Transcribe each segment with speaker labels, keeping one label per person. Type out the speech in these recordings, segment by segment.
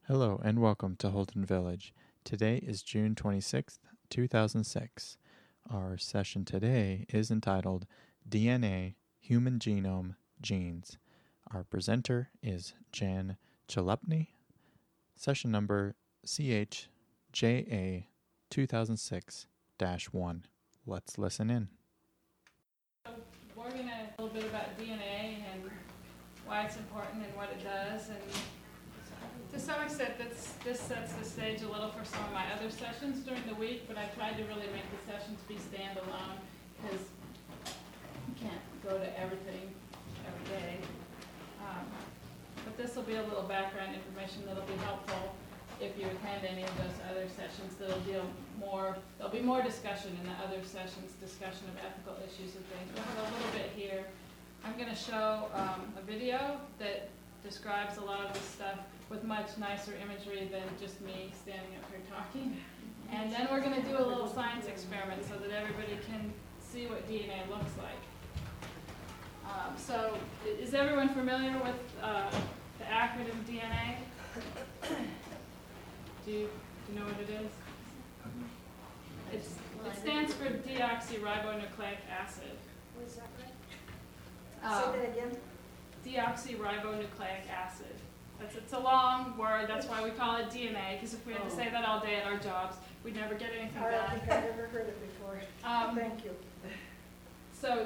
Speaker 1: Hello and welcome to Holton Village. Today is June 26th, 2006. Our session today is entitled DNA, Human Genome, Genes. Our presenter is Jan Chalupny. Session number CHJA 2006-1. Let's listen in.
Speaker 2: We're going to a little bit about DNA and why it's important and what it does, and to some extent this sets the stage a little for some of my other sessions during the week, but I tried to really make the sessions be standalone because you can't go to everything every day. But this will be a little background information that'll be helpful if you attend any of those other sessions. There'll be more discussion in the other sessions, discussion of ethical issues and things. We'll have a little bit here. I'm going to show a video that describes a lot of this stuff with much nicer imagery than just me standing up here talking. And then we're going to do a little science experiment so that everybody can see what DNA looks like. So is everyone familiar with the acronym DNA? Do you know what it is? It stands for deoxyribonucleic acid.
Speaker 3: What is that, right? Say that again.
Speaker 2: Deoxyribonucleic acid. It's a long word, that's why we call it DNA, because if we had to say that all day at our jobs, we'd never get anything
Speaker 3: I don't
Speaker 2: done.
Speaker 3: think I've ever heard it before. Thank you.
Speaker 2: So,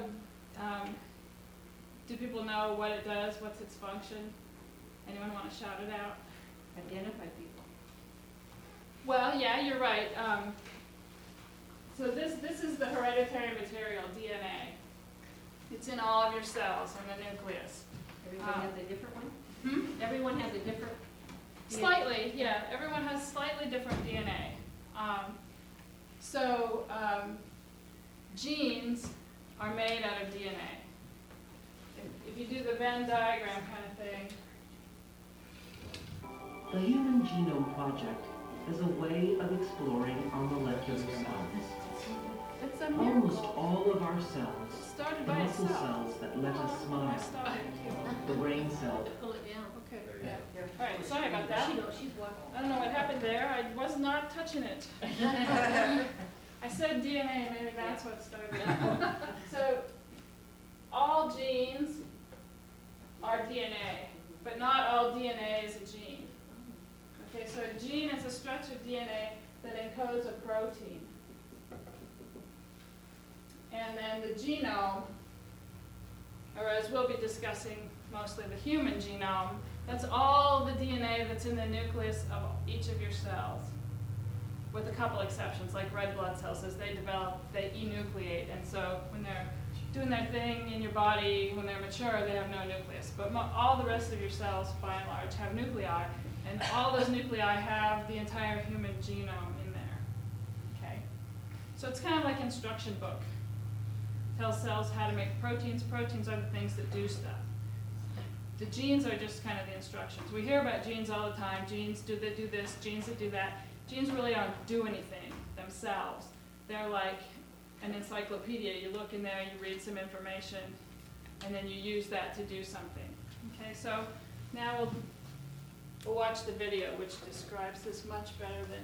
Speaker 2: do people know what it does? What's its function? Anyone want to shout it out?
Speaker 4: Identify people.
Speaker 2: Well, yeah, you're right. So this is the hereditary material, DNA. It's in all of your cells in the nucleus.
Speaker 4: Everyone has a different one?
Speaker 2: Hmm?
Speaker 4: Everyone has a different DNA.
Speaker 2: Slightly, yeah. Everyone has slightly different DNA. Genes are made out of DNA. If you do the Venn diagram kind of thing,
Speaker 5: The Human Genome Project is a way of exploring our molecular cells.
Speaker 2: it's a
Speaker 5: Almost
Speaker 2: miracle.
Speaker 5: all of our cells,
Speaker 2: It started
Speaker 5: the
Speaker 2: by
Speaker 5: muscle
Speaker 2: itself.
Speaker 5: cells that let us
Speaker 2: I
Speaker 5: smile,
Speaker 2: started.
Speaker 5: the brain cells,
Speaker 4: Pull it down.
Speaker 2: Okay, yeah. All right, sorry about that.
Speaker 4: She's walking.
Speaker 2: I don't know what happened there. I was not touching it. I said DNA, maybe that's what started it. So, all genes are DNA, but not all DNA is a gene. Okay, so a gene is a stretch of DNA that encodes a protein. And then the genome, or as we'll be discussing mostly the human genome, that's all the DNA that's in the nucleus of each of your cells, with a couple exceptions, like red blood cells. As they develop, they enucleate, and so when they're doing their thing in your body, when they're mature, they have no nucleus. But all the rest of your cells, by and large, have nuclei, and all those nuclei have the entire human genome in there. Okay, so it's kind of like instruction book. Tells cells how to make proteins. Proteins are the things that do stuff. The genes are just kind of the instructions. We hear about genes all the time. Genes that do this, genes that do that. Genes really don't do anything themselves. They're like an encyclopedia. You look in there, you read some information, and then you use that to do something. Okay, so now we'll watch the video, which describes this much better than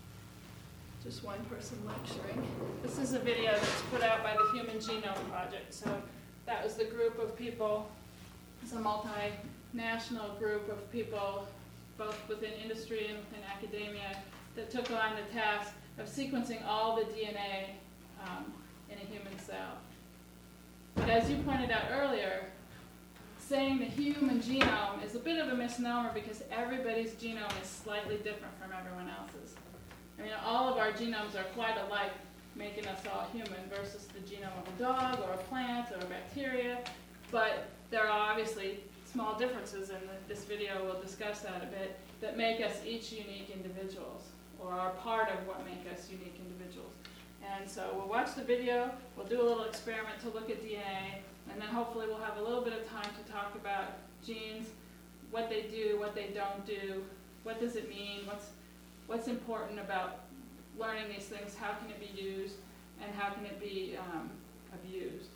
Speaker 2: just one person lecturing. This is a video that's put out by the Human Genome Project. So that was the group of people. It's a multinational group of people, both within industry and within academia, that took on the task of sequencing all the DNA in a human cell. But as you pointed out earlier, saying the human genome is a bit of a misnomer because everybody's genome is slightly different from everyone else's. I mean, all of our genomes are quite alike, making us all human, versus the genome of a dog or a plant or a bacteria. But there are obviously small differences, and this video will discuss that a bit, that make us each unique individuals, or are part of what make us unique individuals. And so we'll watch the video, we'll do a little experiment to look at DNA, and then hopefully we'll have a little bit of time to talk about genes, what they do, what they don't do, what does it mean, what's important about learning these things, how can it be used, and how can it be abused.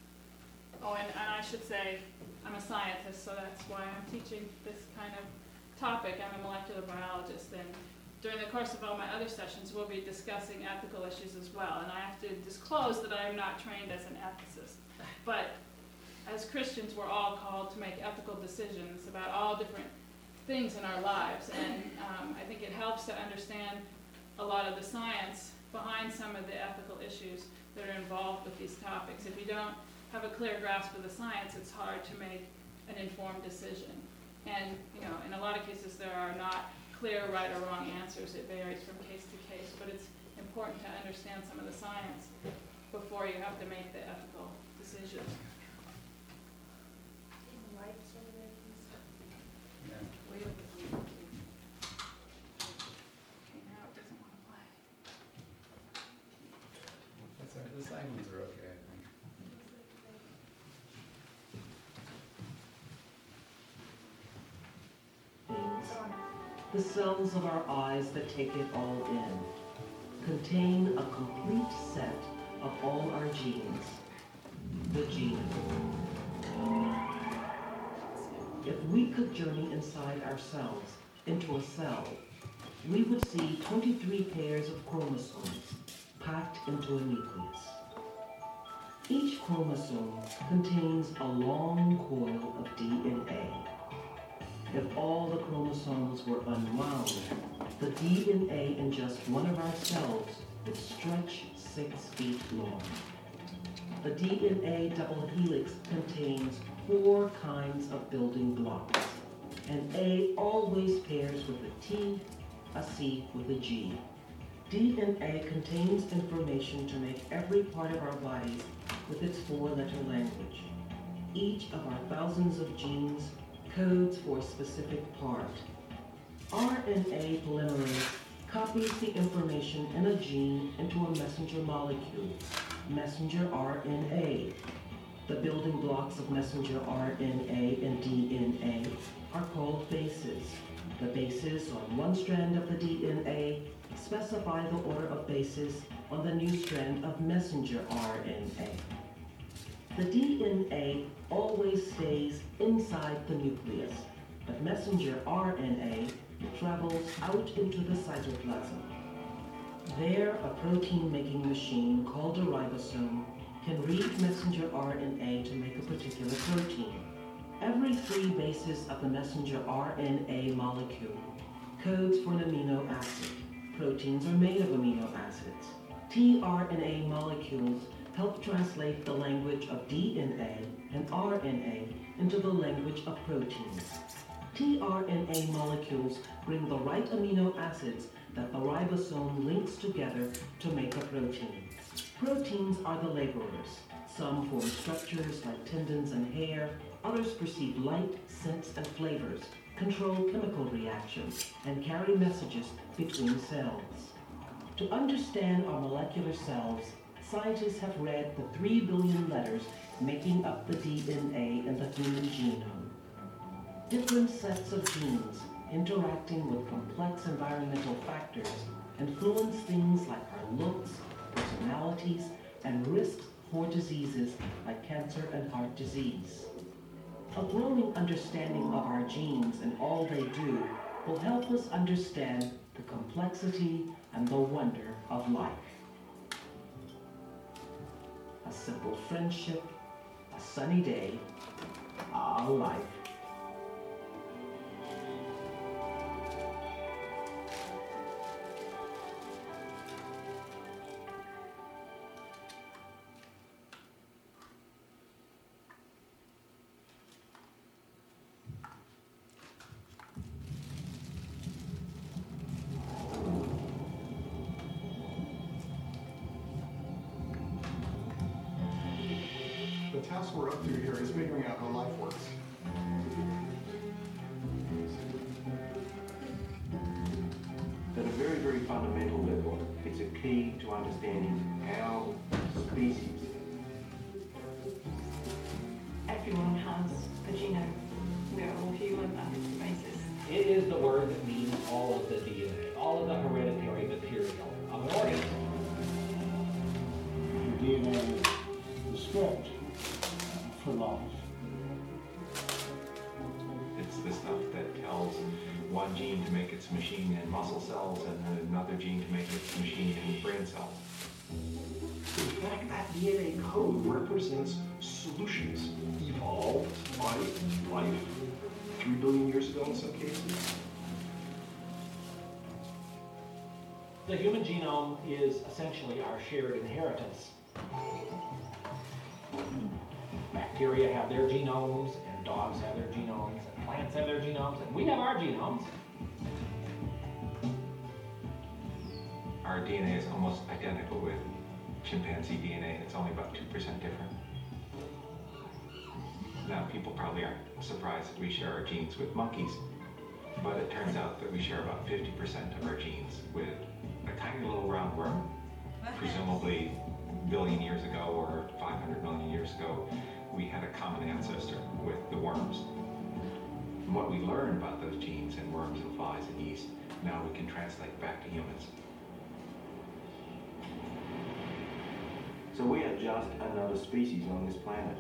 Speaker 2: Oh, and I should say, I'm a scientist, so that's why I'm teaching this kind of topic. I'm a molecular biologist, and during the course of all my other sessions, we'll be discussing ethical issues as well. And I have to disclose that I am not trained as an ethicist. But as Christians, we're all called to make ethical decisions about all different things in our lives. And I think it helps to understand a lot of the science behind some of the ethical issues that are involved with these topics. If you don't have a clear grasp of the science, it's hard to make an informed decision. And in a lot of cases, there are not clear right or wrong answers. It varies from case to case, but it's important to understand some of the science before you have to make the ethical decisions.
Speaker 3: Lights over there, please.
Speaker 2: Okay, now it doesn't want to play.
Speaker 6: That's all right. The side ones are okay, I think.
Speaker 3: It's on.
Speaker 5: The cells of our eyes that take it all in contain a complete set of all our genes, the genome. If we could journey inside ourselves into a cell, we would see 23 pairs of chromosomes packed into a nucleus. Each chromosome contains a long coil of DNA. If all the chromosomes were unwound, the DNA in just one of our cells would stretch 6 feet long. The DNA double helix contains 4 kinds of building blocks. An A always pairs with a T, a C with a G. DNA contains information to make every part of our bodies with its 4-letter language. Each of our thousands of genes codes for a specific part. RNA polymerase copies the information in a gene into a messenger molecule, messenger RNA. The building blocks of messenger RNA and DNA are called bases. The bases on one strand of the DNA specify the order of bases on the new strand of messenger RNA. The DNA always stays inside the nucleus, but messenger RNA travels out into the cytoplasm. There, a protein-making machine called a ribosome can read messenger RNA to make a particular protein. Every 3 bases of the messenger RNA molecule codes for an amino acid. Proteins are made of amino acids. tRNA molecules help translate the language of DNA and RNA into the language of proteins. tRNA molecules bring the right amino acids that the ribosome links together to make a protein. Proteins are the laborers. Some form structures like tendons and hair. Others perceive light, scents, and flavors, control chemical reactions, and carry messages between cells. To understand our molecular cells, scientists have read the 3 billion letters making up the DNA in the human genome. Different sets of genes interacting with complex environmental factors influence things like our looks, personalities, and risks for diseases like cancer and heart disease. A growing understanding of our genes and all they do will help us understand the complexity and the wonder of life. A simple friendship, a sunny day, a life.
Speaker 7: The task we're up to here is figuring out how life works.
Speaker 8: At a very, very fundamental level, it's a key to understanding our species.
Speaker 9: Everyone has a genome. We're all human and it's the basis.
Speaker 10: It is the word that means all of the DNA, all of the hereditary material of an organism.
Speaker 11: The DNA is the script for life.
Speaker 8: It's the stuff that tells one gene to make its machine in muscle cells and then another gene to make its machine in brain cells.
Speaker 7: In fact, that DNA code represents solutions evolved by life 3 billion years ago in some cases.
Speaker 10: The human genome is essentially our shared inheritance. Bacteria have their genomes, and dogs have their genomes, and plants have their genomes, and we have our genomes.
Speaker 8: Our DNA is almost identical with chimpanzee DNA. It's only about 2% different. Now, people probably aren't surprised that we share our genes with monkeys, but it turns out that we share about 50% of our genes with a tiny little roundworm, presumably a billion years ago or 500 million years ago, we had a common ancestor with the worms. And what we learned about those genes in worms and flies and yeast, now we can translate back to humans. So we are just another species on this planet.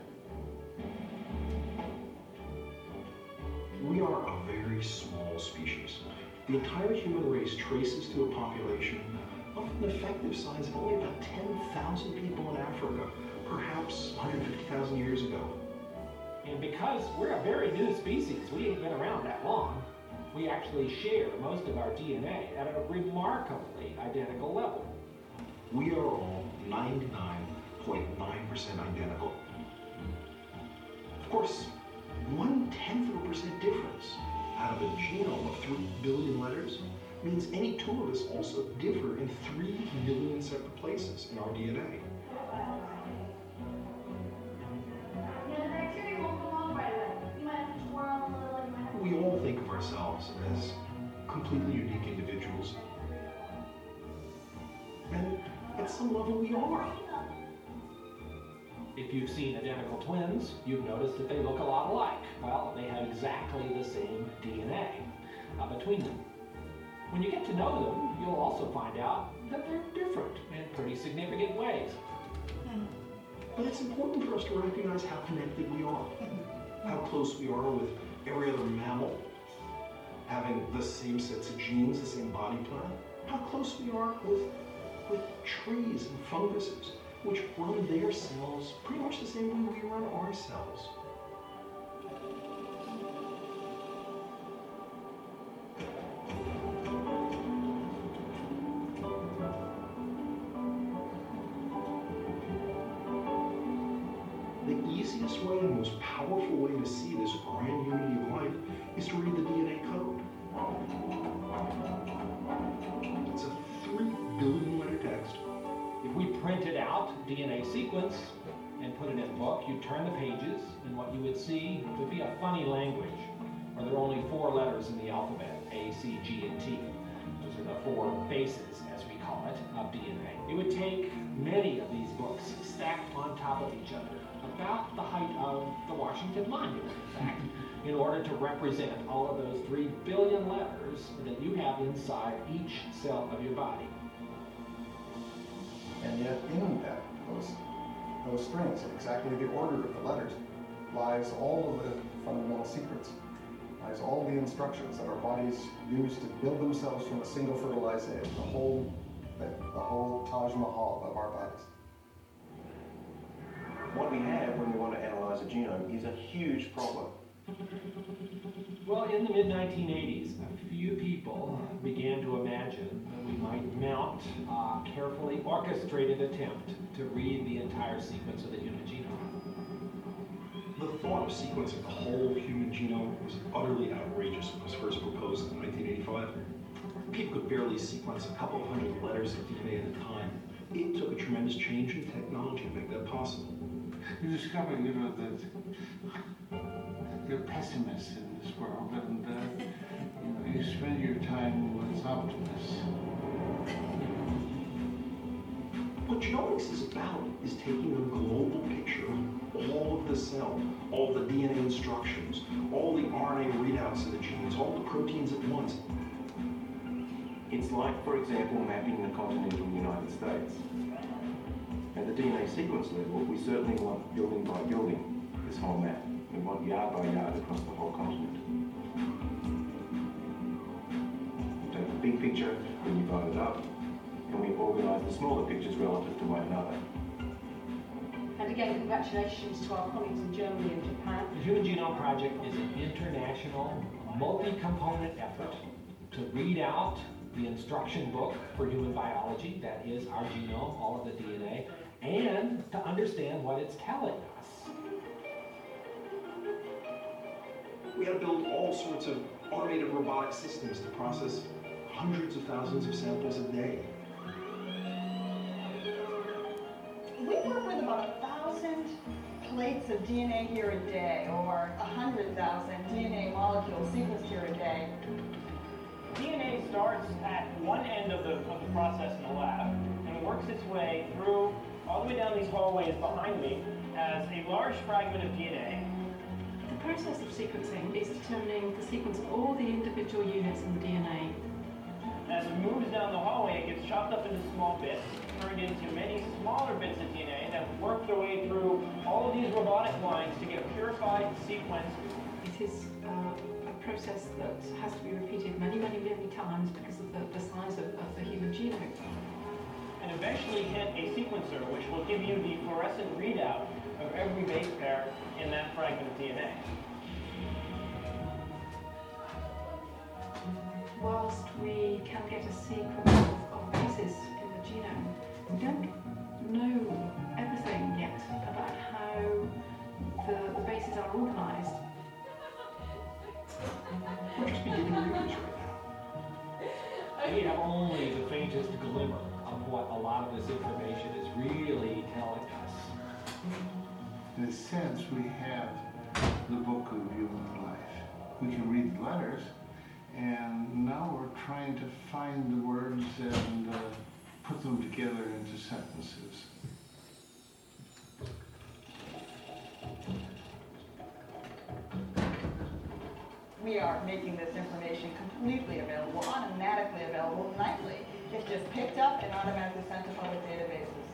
Speaker 7: We are a very small species. The entire human race traces to a population of an effective size of only about 10,000 people in Africa, perhaps 150,000 years ago.
Speaker 10: And because we're a very new species, we ain't been around that long, we actually share most of our DNA at a remarkably identical level.
Speaker 7: We are all 99.9% identical. Of course, 0.1% difference out of a genome of 3 billion letters means any two of us also differ in 3 million separate places in our DNA.
Speaker 3: Yeah, the bacteria won't go on right away. You might have to twirl a little, you might have to...
Speaker 7: We all think of ourselves as completely unique individuals. And at some level we are.
Speaker 10: If you've seen identical twins, you've noticed that they look a lot alike. Well, they have exactly the same DNA between them. When you get to know them, you'll also find out that they're different in pretty significant ways.
Speaker 7: But it's important for us to recognize how connected we are, how close we are with every other mammal, having the same sets of genes, the same body plan, how close we are with trees and funguses, which run their cells pretty much the same way we run our cells. The easiest way and most powerful way to see this grand unity of life is to read the DNA code. It's a 3 billion letter text.
Speaker 10: If we printed out DNA sequence and put it in a book, you'd turn the pages, and what you would see would be a funny language, where there are only 4 letters in the alphabet, A, C, G, and T. Those are the 4 bases, as we call it, of DNA. It would take many of these books stacked on top of each other, about the height of the Washington Monument, in fact, in order to represent all of those 3 billion letters that you have inside each cell of your body.
Speaker 12: And yet in that, those strings, in exactly the order of the letters, lies all of the fundamental secrets, lies all the instructions that our bodies use to build themselves from a single fertilized egg, the whole Taj Mahal of our bodies.
Speaker 8: What we have when we want to analyze a genome is a huge problem.
Speaker 10: Well, in the mid-1980s, a few people began to imagine that we might mount a carefully orchestrated attempt to read the entire sequence of the human genome.
Speaker 7: The thought of sequencing the whole human genome was utterly outrageous when it was first proposed in 1985. People could barely sequence a couple of hundred letters of DNA at a time. It took a tremendous change in technology to make that possible.
Speaker 6: You discover, that you're pessimists in this world, and you spend your time with optimists.
Speaker 7: What genomics is about is taking a global picture of all of the cell, all the DNA instructions, all the RNA readouts of the genes, all the proteins at once.
Speaker 8: It's like, for example, mapping the continental United States. At the DNA sequence level, we certainly want building by building this whole map. We want yard by yard across the whole continent.
Speaker 13: picture, then you vote it up, and we organise the smaller pictures relative to one another.
Speaker 9: And again, congratulations to our colleagues in Germany and Japan.
Speaker 10: The Human Genome Project is an international, multi-component effort to read out the instruction book for human biology, that is our genome, all of the DNA, and to understand what it's telling us.
Speaker 7: We had to build all sorts of automated robotic systems to process hundreds of thousands of samples a day.
Speaker 14: We work with about 1,000 plates of DNA here a day, or 100,000 DNA molecules sequenced here a day.
Speaker 15: DNA starts at one end of the process in the lab and works its way through all the way down these hallways behind me as a large fragment of DNA.
Speaker 16: The process of sequencing is determining the sequence of all the individual units in the DNA.
Speaker 15: As it moves down the hallway, it gets chopped up into small bits, turned into many smaller bits of DNA that work their way through all of these robotic lines to get a purified sequence.
Speaker 16: It is a process that has to be repeated many, many, many times because of the size of the human genome.
Speaker 15: And eventually hit a sequencer, which will give you the fluorescent readout of every base pair in that fragment of DNA.
Speaker 16: Whilst we can get a sequence of bases in the genome, we don't know everything yet about how the bases are organised.
Speaker 7: We're just beginning to use right
Speaker 10: We have only the faintest glimmer of what a lot of this information is really telling us.
Speaker 6: In a sense, we have the book of human life. We can read the letters, and now we're trying to find the words and put them together into sentences.
Speaker 14: We are making this information completely available, automatically available nightly. It's just picked up and automatically sent to public databases.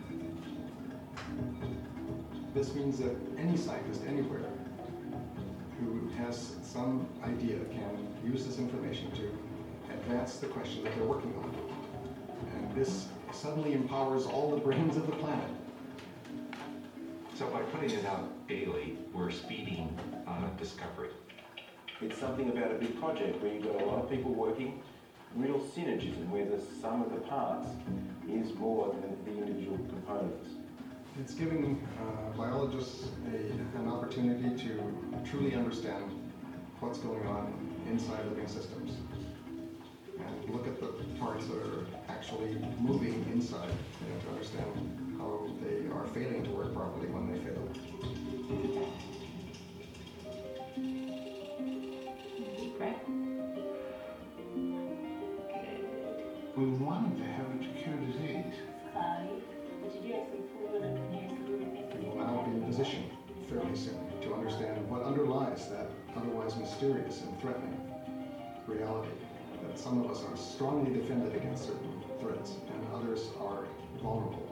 Speaker 12: This means that any scientist anywhere who has some idea can use this information to advance the question that they're working on. And this suddenly empowers all the brains of the planet.
Speaker 8: So by putting it out daily, we're speeding discovery.
Speaker 13: It's something about a big project where you've got a lot of people working, real synergism where the sum of the parts is more than the individual components.
Speaker 12: It's giving biologists an opportunity to truly understand what's going on inside living systems and look at the parts that are actually moving inside, to understand how they are failing to work properly when they fail.
Speaker 6: We wanted to have a cure disease.
Speaker 12: We will now be in a position fairly soon to understand what underlies that otherwise mysterious and threatening reality. That some of us are strongly defended against certain threats and others are vulnerable.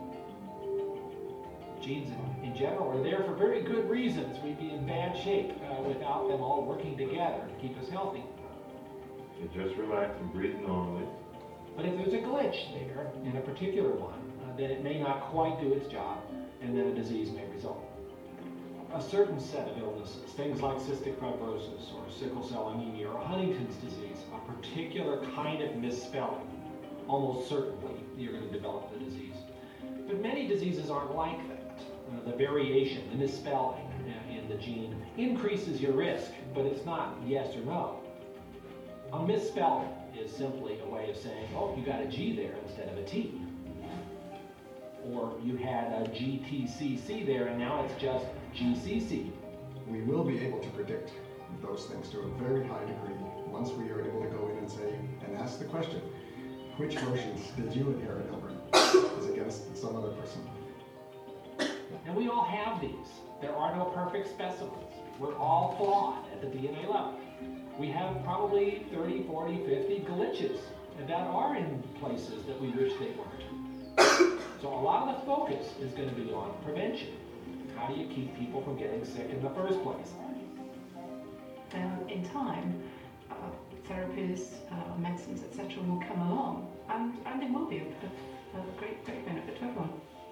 Speaker 10: Genes in general are there for very good reasons. We'd be in bad shape without them all working together to keep us healthy.
Speaker 17: You just relax and breathe normally.
Speaker 10: But if there's a glitch there in a particular one, then it may not quite do its job, and then a disease may result. A certain set of illnesses, things like cystic fibrosis or sickle cell anemia or Huntington's disease, a particular kind of misspelling, almost certainly you're going to develop the disease. But many diseases aren't like that. The variation, the misspelling in the gene increases your risk, but it's not yes or no. A misspelling is simply a way of saying, oh, you got a G there instead of a T. Or you had a GTCC there and now it's just GCC.
Speaker 12: We will be able to predict those things to a very high degree once we are able to go in and say, and ask the question, which motions did you inherit, Albert, as against some other person?
Speaker 10: And we all have these. There are no perfect specimens. We're all flawed at the DNA level. We have probably 30, 40, 50 glitches that are in places that we wish they weren't. So a lot of the focus is going to be on prevention. How do you keep people from getting sick in the first place?
Speaker 16: In time, therapies, medicines, etc. technology will come along, and it will be a great benefit to everyone.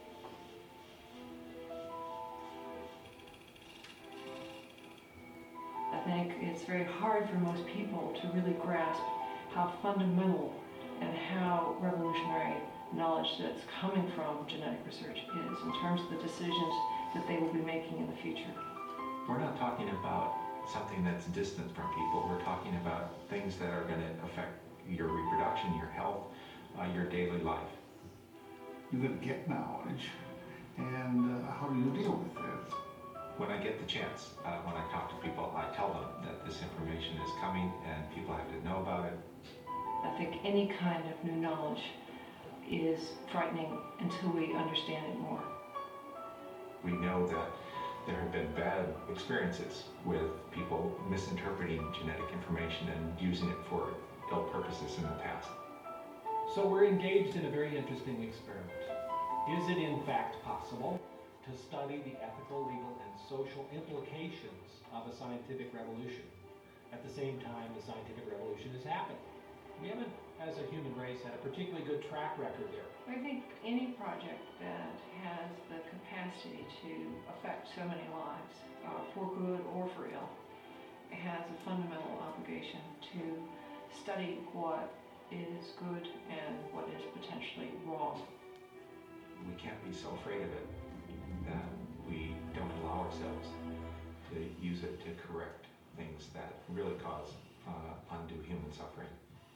Speaker 16: I think it's very hard for most people to really grasp how fundamental and how revolutionary knowledge that's coming from genetic research is in terms of the decisions that they will be making in the future.
Speaker 8: We're not talking about something that's distant from people. We're talking about things that are going to affect your reproduction, your health, your daily life.
Speaker 6: You're going to get knowledge, and how do you deal with it?
Speaker 8: When I get the chance, when I talk to people, I tell them that this information is coming and people have to know about it.
Speaker 16: I think any kind of new knowledge is frightening until we understand it more.
Speaker 8: We know that there have been bad experiences with people misinterpreting genetic information and using it for ill purposes in the past.
Speaker 10: So we're engaged in a very interesting experiment. Is it in fact possible to study the ethical, legal, and social implications of a scientific revolution at the same time the scientific revolution is happening? We haven't, as a human race, had a particularly good track record there.
Speaker 16: I think any project that has the capacity to affect so many lives, for good or for ill, has a fundamental obligation to study what is good and what is potentially wrong.
Speaker 8: We can't be so afraid of it that we don't allow ourselves to use it to correct things that really cause undue human suffering.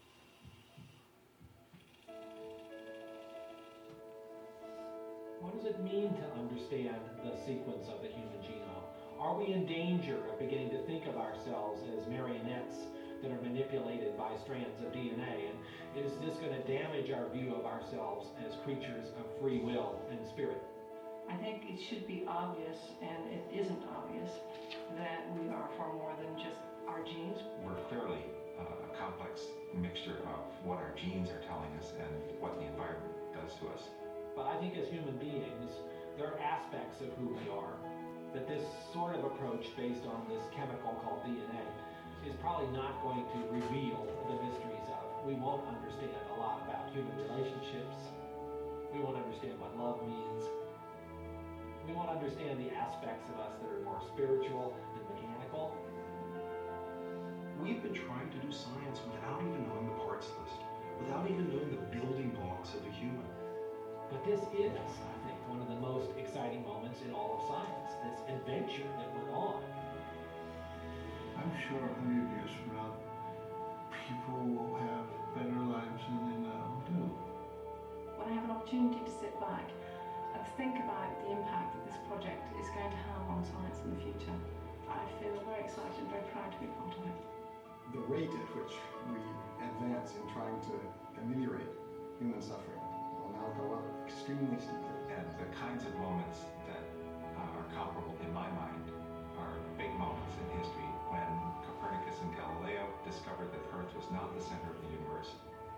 Speaker 10: What does it mean to understand the sequence of the human genome? Are we in danger of beginning to think of ourselves as marionettes that are manipulated by strands of DNA? And is this going to damage our view of ourselves as creatures of free will and spirit?
Speaker 16: I think it should be obvious, and it isn't obvious, that we are far more than just our genes.
Speaker 8: We're clearly a complex mixture of what our genes are telling us and what the environment does to us.
Speaker 10: But I think as human beings, there are aspects of who we are that this sort of approach based on this chemical called DNA is probably not going to reveal the mysteries of. We won't understand a lot about human relationships. We won't understand what love means. We won't understand the aspects of us that are more spiritual than mechanical.
Speaker 7: We've been trying to do science without even knowing the parts list, without even knowing the building blocks of a human.
Speaker 10: But this is, I think, one of the most exciting moments in all of science, this adventure that we're on.
Speaker 6: I'm sure 100 years from now, people will have better lives than they now do.
Speaker 16: When I have an opportunity to sit back and think about the impact that this project is going to have on science in the future, I feel very excited and very proud to be part of it.
Speaker 12: The rate at which we advance in trying to ameliorate human suffering will now go up extremely steeply.
Speaker 8: And the kinds of moments that are comparable in my mind are big moments in history when Copernicus and Galileo discovered that Earth was not the center of the universe.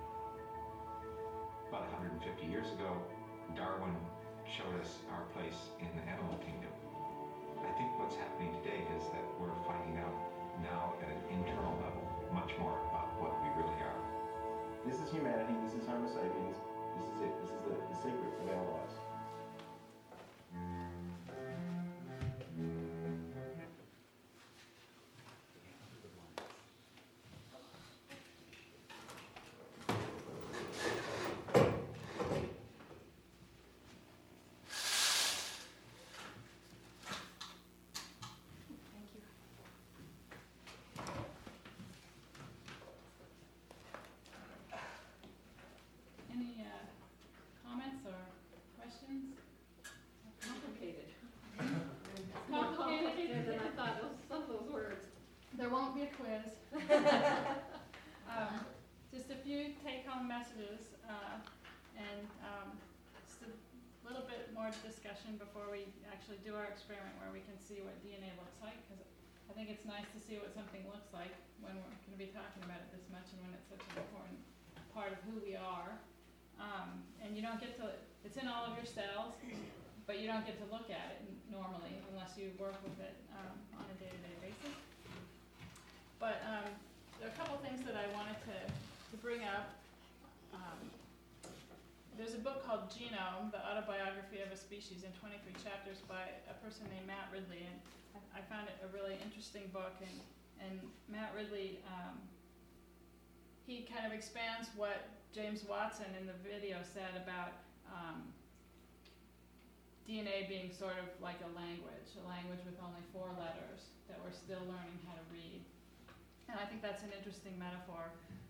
Speaker 8: About 150 years ago, Darwin showed us our place in the animal kingdom. I think what's happening today is that we're finding out now at an internal level much more about what we really are.
Speaker 13: This is humanity, this is Homo sapiens, this is it, this is the secret of our lives.
Speaker 2: Any comments or questions?
Speaker 4: Complicated.
Speaker 2: More
Speaker 4: complicated than I thought some of those words.
Speaker 2: There won't be a quiz. Just a few take-home messages and just a little bit more discussion before we actually do our experiment where we can see what DNA looks like, because I think it's nice to see what something looks like when we're going to be talking about it this much and when it's such an important part of who we are. And you don't get to, it's in all of your cells, but you don't get to look at it normally unless you work with it on a day-to-day basis. But there are a couple things that I wanted to bring up. there's a book called Genome, The Autobiography of a Species, in 23 chapters by a person named Matt Ridley, and I found it a really interesting book. And Matt Ridley, he kind of expands what James Watson in the video said about DNA being sort of like a language with only 4 letters that we're still learning how to read. And I think that's an interesting metaphor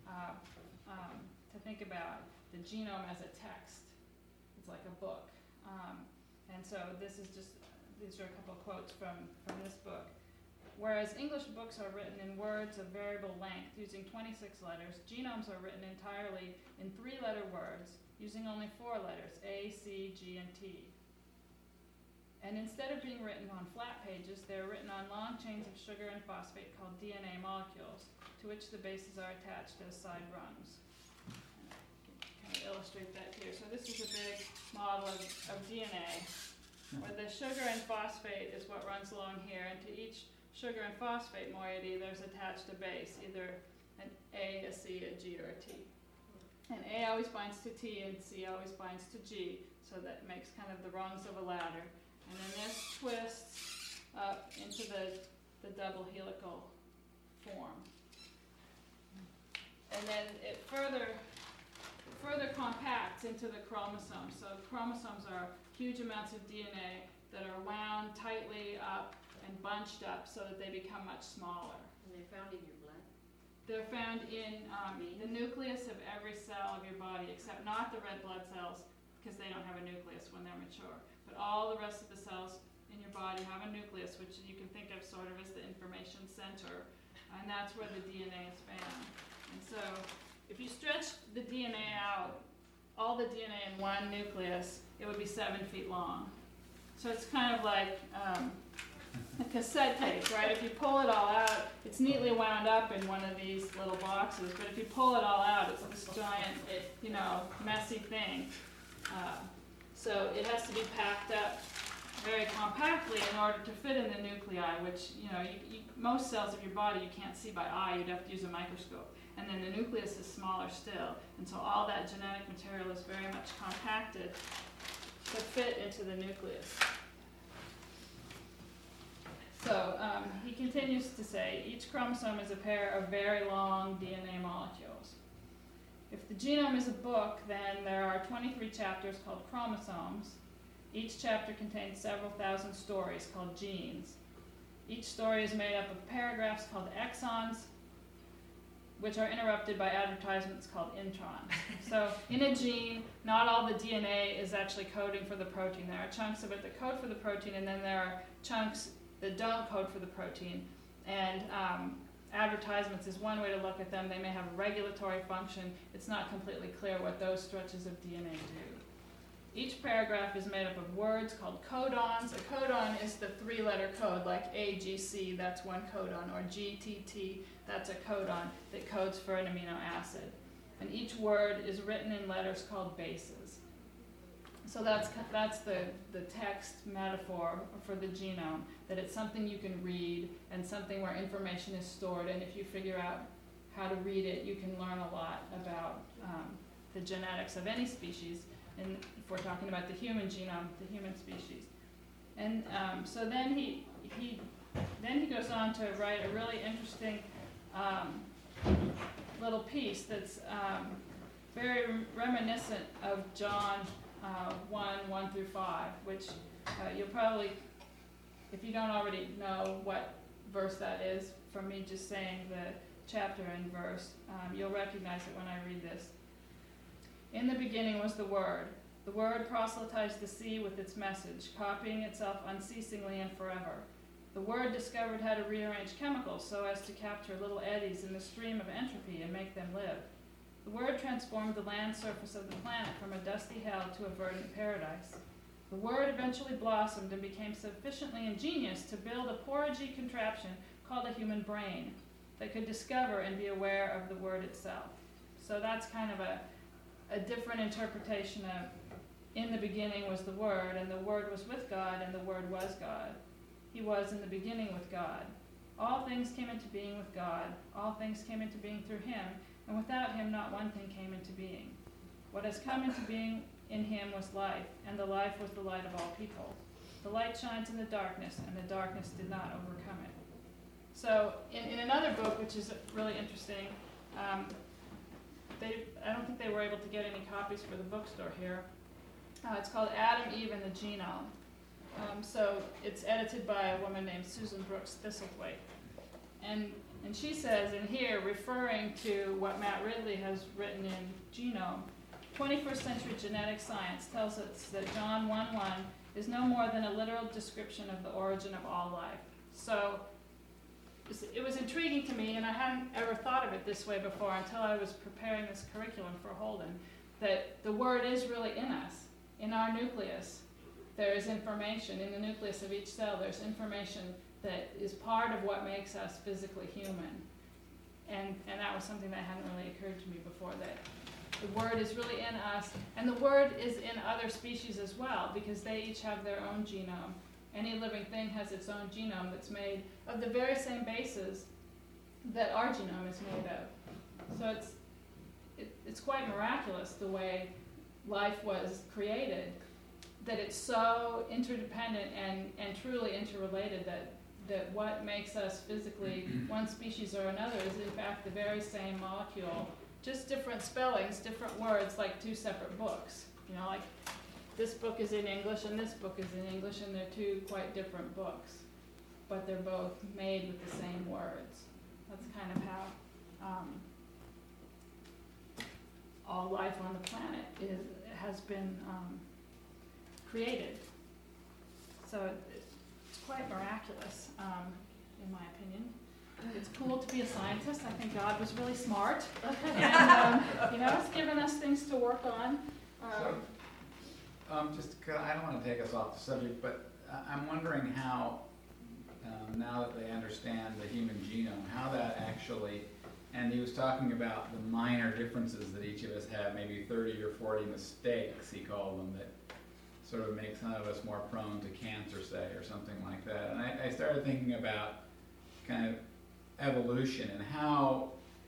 Speaker 2: to think about the genome as a text. It's like a book. And so these are a couple of quotes from this book. Whereas English books are written in words of variable length using 26 letters, genomes are written entirely in 3-letter words using only 4 letters, A, C, G, and T. And instead of being written on flat pages, they're written on long chains of sugar and phosphate called DNA molecules, to which the bases are attached as side rungs. And I can kind of illustrate that here. So this is a big model of DNA, where the sugar and phosphate is what runs along here, and to each sugar and phosphate moiety, there's attached a base, either an A, a C, a G, or a T. And A always binds to T, and C always binds to G, so that makes kind of the rungs of a ladder. And then this twists up into the double helical form. And then it further compacts into the chromosomes. So chromosomes are huge amounts of DNA that are wound tightly up and bunched up so that they become much smaller.
Speaker 4: And they're found in your blood?
Speaker 2: They're found in the nucleus of every cell of your body, except not the red blood cells, because they don't have a nucleus when they're mature. But all the rest of the cells in your body have a nucleus, which you can think of sort of as the information center, and that's where the DNA is found. And so if you stretch the DNA out, all the DNA in one nucleus, it would be 7 feet long. So it's kind of like a cassette tape, right? If you pull it all out, it's neatly wound up in one of these little boxes, but if you pull it all out, it's this giant, messy thing. So it has to be packed up very compactly in order to fit in the nuclei, which, most cells of your body you can't see by eye, you'd have to use a microscope. And then the nucleus is smaller still, and so all that genetic material is very much compacted to fit into the nucleus. So he continues to say, each chromosome is a pair of very long DNA molecules. If the genome is a book, then there are 23 chapters called chromosomes. Each chapter contains several thousand stories called genes. Each story is made up of paragraphs called exons, which are interrupted by advertisements called introns. So in a gene, not all the DNA is actually coding for the protein. There are chunks of it that code for the protein, and then there are chunks that don't code for the protein. And advertisements is one way to look at them. They may have a regulatory function. It's not completely clear what those stretches of DNA do. Each paragraph is made up of words called codons. A codon is the 3-letter code, like AGC, that's one codon, or GTT, that's a codon that codes for an amino acid. And each word is written in letters called bases. So that's the text metaphor for the genome, that it's something you can read and something where information is stored, and if you figure out how to read it, you can learn a lot about the genetics of any species, and if we're talking about the human genome, the human species. And so then he goes on to write a really interesting little piece that's very reminiscent of John 1 through 5, which you'll probably, if you don't already know what verse that is, from me just saying the chapter and verse, you'll recognize it when I read this. In the beginning was the Word. The Word proselytized the sea with its message, copying itself unceasingly and forever. The Word discovered how to rearrange chemicals so as to capture little eddies in the stream of entropy and make them live. The Word transformed the land surface of the planet from a dusty hell to a verdant paradise. The Word eventually blossomed and became sufficiently ingenious to build a porridgey contraption called a human brain that could discover and be aware of the Word itself. So that's kind of a different interpretation of, in the beginning was the Word, and the Word was with God, and the Word was God. He was in the beginning with God. All things came into being with God. All things came into being through him, and without him not one thing came into being. What has come into being In him was life, and the life was the light of all people. The light shines in the darkness, and the darkness did not overcome it. So in another book, which is really interesting, I don't think they were able to get any copies for the bookstore here. It's called Adam, Eve, and the Genome. So it's edited by a woman named Susan Brooks Thistlethwaite. And she says in here, referring to what Matt Ridley has written in Genome, 21st century genetic science tells us that John 1:1 is no more than a literal description of the origin of all life. So it was intriguing to me, and I hadn't ever thought of it this way before until I was preparing this curriculum for Holden, that the word is really in us. In our nucleus, there is information. In the nucleus of each cell, there's information that is part of what makes us physically human. And that was something that hadn't really occurred to me before, that the word is really in us, and the word is in other species as well, because they each have their own genome. Any living thing has its own genome that's made of the very same bases that our genome is made of. So it's quite miraculous the way life was created, that it's so interdependent and truly interrelated that what makes us physically one species or another is in fact the very same molecule, just different spellings, different words, like two separate books. You know, like this book is in English and this book is in English, and they're two quite different books, but they're both made with the same words. That's kind of how all life on the planet has been created. So it's quite miraculous, in my opinion. It's cool to be a scientist. I think God was really smart, and He's given us things to work on.
Speaker 18: I don't want to take us off the subject, but I'm wondering how, now that they understand the human genome, how that actually, and he was talking about the minor differences that each of us have, maybe 30 or 40 mistakes, he called them, that sort of make some of us more prone to cancer, say, or something like that. And I started thinking about kind of evolution and how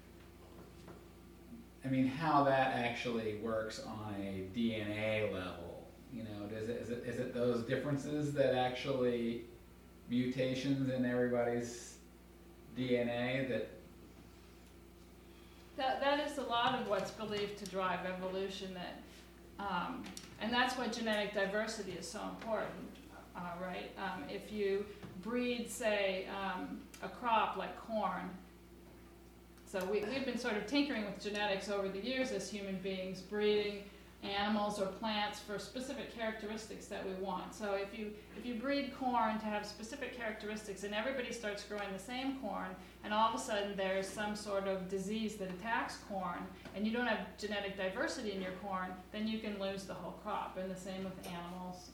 Speaker 18: that actually works on a DNA level. Is it those differences that actually mutations in everybody's DNA
Speaker 2: that is a lot of what's believed to drive evolution, and that's why genetic diversity is so important, right? If you breed, say, a crop like corn, so we've been sort of tinkering with genetics over the years as human beings, breeding animals or plants for specific characteristics that we want. So if you breed corn to have specific characteristics and everybody starts growing the same corn, and all of a sudden there's some sort of disease that attacks corn, and you don't have genetic diversity in your corn, then you can lose the whole crop. And the same with animals.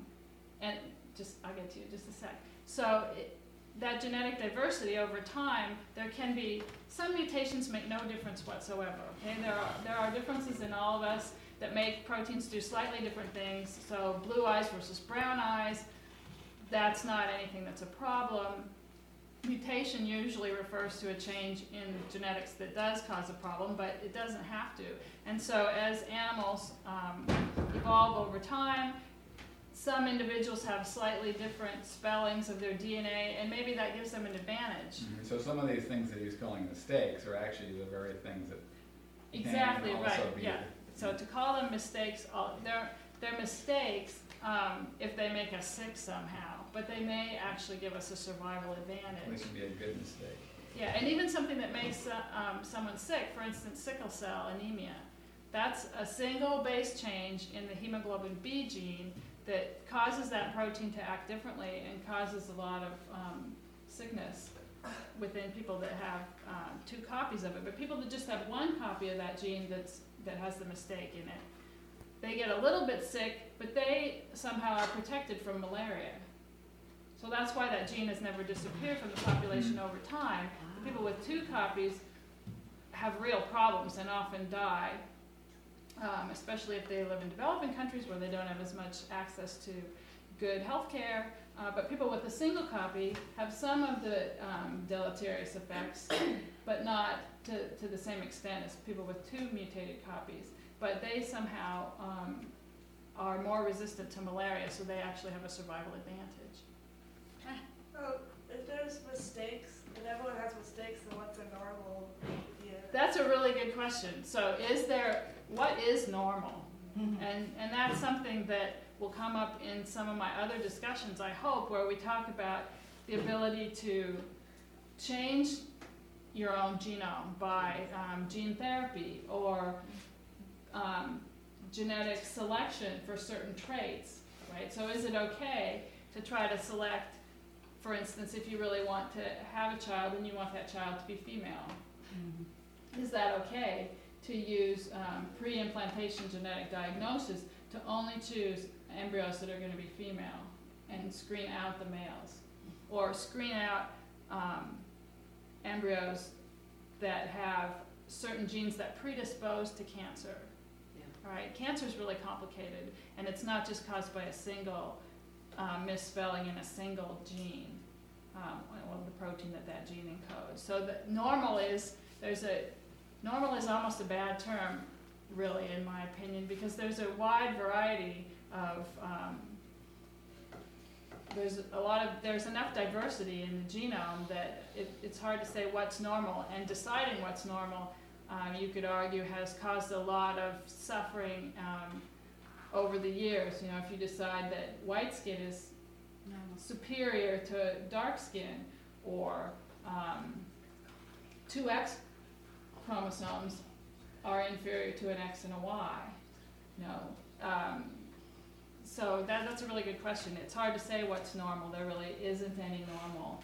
Speaker 2: I'll get to you in just a sec. So that genetic diversity over time, there can be some mutations make no difference whatsoever. Okay, there are differences in all of us that make proteins do slightly different things. So blue eyes versus brown eyes, that's not anything that's a problem. Mutation usually refers to a change in genetics that does cause a problem, but it doesn't have to. And so as animals evolve over time, some individuals have slightly different spellings of their DNA, and maybe that gives them an advantage.
Speaker 18: Mm-hmm. So some of these things that he was calling mistakes are actually the very things that
Speaker 2: exactly
Speaker 18: can also
Speaker 2: right.
Speaker 18: be.
Speaker 2: Yeah. So to call them mistakes, they're mistakes if they make us sick somehow, but they may actually give us a survival advantage.
Speaker 18: They can be a good mistake.
Speaker 2: Yeah, and even something that makes someone sick, for instance, sickle cell anemia, that's a single base change in the hemoglobin B gene that causes that protein to act differently and causes a lot of sickness within people that have 2 copies of it. But people that just have 1 copy of that gene that has the mistake in it, they get a little bit sick, but they somehow are protected from malaria. So that's why that gene has never disappeared from the population over time. The people with 2 copies have real problems and often die, especially if they live in developing countries where they don't have as much access to good health care. But people with a single copy have some of the deleterious effects, but not to the same extent as people with 2 mutated copies. But they somehow are more resistant to malaria, so they actually have a survival advantage.
Speaker 19: Oh, if there's mistakes, and everyone has mistakes, then what's a normal idea?
Speaker 2: That's a really good question. So what is normal? And that's something that will come up in some of my other discussions, I hope, where we talk about the ability to change your own genome by gene therapy or genetic selection for certain traits, right? So is it okay to try to select, for instance, if you really want to have a child and you want that child to be female? Is that okay to use pre-implantation genetic diagnosis to only choose embryos that are going to be female and screen out the males? Or screen out embryos that have certain genes that predispose to cancer? Right? Cancer is really complicated, and it's not just caused by a single misspelling in a single gene, well, the protein that gene encodes. So the normal is almost a bad term, really, in my opinion, because there's a wide variety of there's enough diversity in the genome that it's hard to say what's normal, and deciding what's normal, you could argue, has caused a lot of suffering over the years. You know, if you decide that white skin is superior to dark skin, or 2 X chromosomes are inferior to an X and a Y. So that's a really good question. It's hard to say what's normal. There really isn't any normal.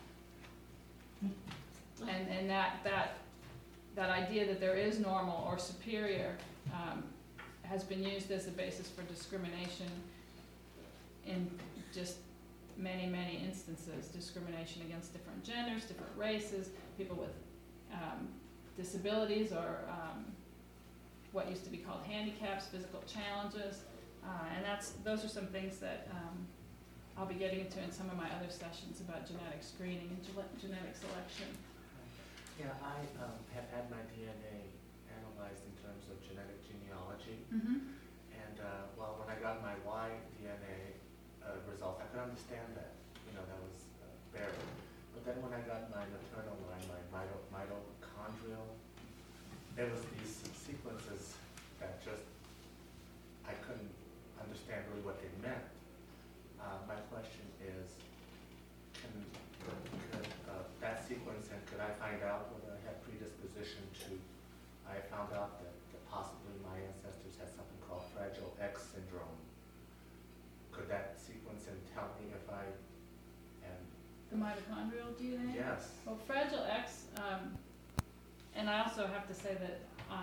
Speaker 2: And that idea that there is normal or superior has been used as a basis for discrimination in just many, many instances. Discrimination against different genders, different races, people with disabilities, or what used to be called handicaps, physical challenges. And those are some things that I'll be getting into in some of my other sessions about genetic screening and genetic selection.
Speaker 20: Yeah, I have had my DNA analyzed in terms of genetic genealogy. And when I got my Y DNA results, I could understand that, that was buried. But then when I got my maternal line, my mitochondrial, there was these sequences that just, I couldn't understand really what they meant. My question is, could that sequence, and could I find out whether I had predisposition to, I found out that possibly my ancestors had something called Fragile X syndrome. Could that sequence and tell me if I am...
Speaker 2: The mitochondrial DNA?
Speaker 20: Yes.
Speaker 2: Well, Fragile X, and I also have to say that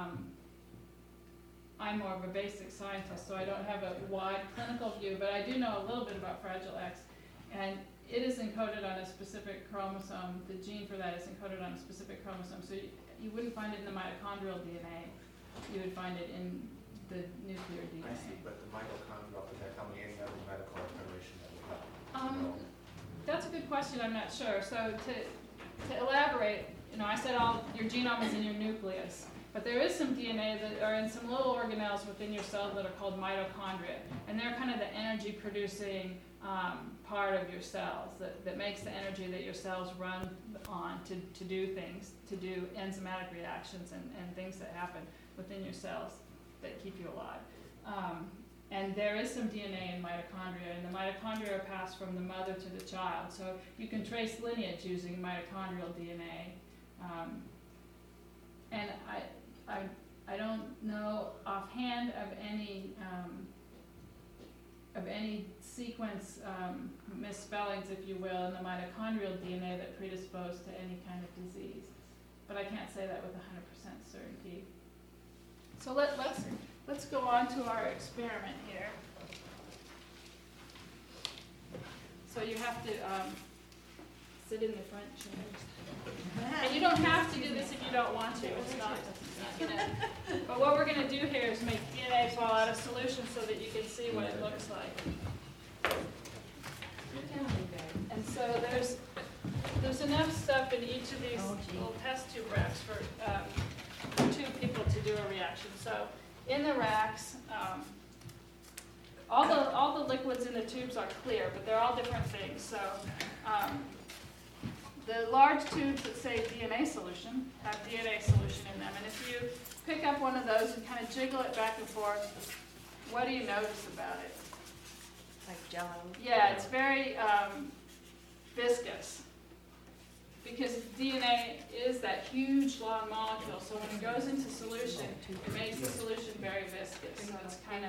Speaker 2: I'm more of a basic scientist, so I don't have a wide clinical view, but I do know a little bit about Fragile X, and it is encoded on a specific chromosome. The gene for that is encoded on a specific chromosome, so you wouldn't find it in the mitochondrial DNA. You would find it in the nuclear DNA.
Speaker 20: I see, but the mitochondrial, could that tell me any other medical information that would help?
Speaker 2: That's a good question. I'm not sure. So to elaborate, I said your genome is in your nucleus. But there is some DNA that are in some little organelles within your cell that are called mitochondria. And they're kind of the energy-producing part of your cells that makes the energy that your cells run on to do things, to do enzymatic reactions and things that happen within your cells that keep you alive. And there is some DNA in mitochondria, and the mitochondria are passed from the mother to the child. So you can trace lineage using mitochondrial DNA. And I don't know offhand of any sequence misspellings, if you will, in the mitochondrial DNA that predispose to any kind of disease. But I can't say that with 100% certainty. So let's go on to our experiment here. So you have to sit in the front chairs. And you don't have to do this if you don't want to. It's not, but what we're going to do here is make DNA fall out of solution so that you can see what it looks like. And so there's enough stuff in each of these little test tube racks for 2 people to do a reaction. So in the racks, all the liquids in the tubes are clear, but they're all different things. So the large tubes that say DNA solution have DNA solution in them. And if you pick up one of those and kind of jiggle it back and forth, what do you notice about it?
Speaker 21: Like Jello?
Speaker 2: Yeah, it's very viscous. Because DNA is that huge long molecule, so when it goes into solution, it makes the solution very viscous. So it's kind of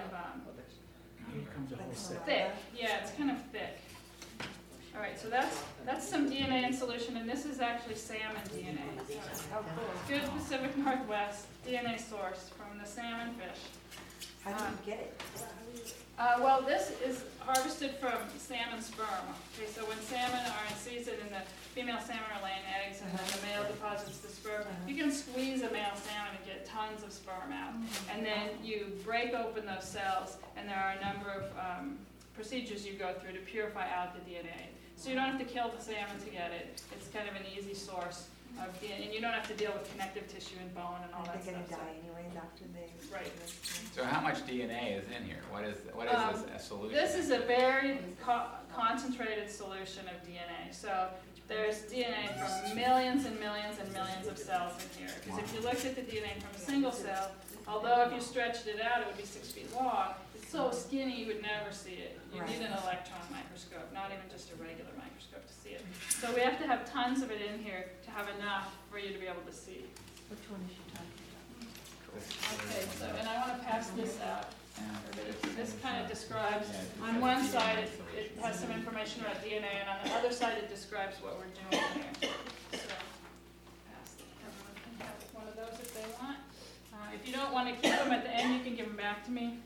Speaker 2: thick. Yeah, it's kind of thick. All right, so that's some DNA in solution, and this is actually salmon DNA. So it's good Pacific Northwest DNA source from the salmon fish.
Speaker 21: How do you get it?
Speaker 2: Well, this is harvested from salmon sperm. Okay, so when salmon are in season and the female salmon are laying eggs and then the male deposits the sperm, you can squeeze a male salmon and get tons of sperm out. And then you break open those cells, and there are a number of procedures you go through to purify out the DNA. So you don't have to kill the salmon to get it. It's kind of an easy source of DNA, and you don't have to deal with connective tissue and bone and all that stuff.
Speaker 21: They're going to die anyways after they...
Speaker 2: Right.
Speaker 18: So how much DNA is in here? What is this a solution?
Speaker 2: This is a very concentrated solution of DNA. So there's DNA from millions and millions and millions of cells in here. Because if you looked at the DNA from a single cell, although if you stretched it out, it would be 6 feet long, it's so skinny you would never see it. You need an electron microscope, not even just a regular microscope to see it. So we have to have tons of it in here to have enough for you to be able to see.
Speaker 21: Which one is she talking about?
Speaker 2: Okay, so, and I want to pass this out. This kind of describes, on one side it has some information about DNA, and on the other side it describes what we're doing here. So, everyone can have one of those if they want. If you don't want to keep them at the end, you can give them back to me.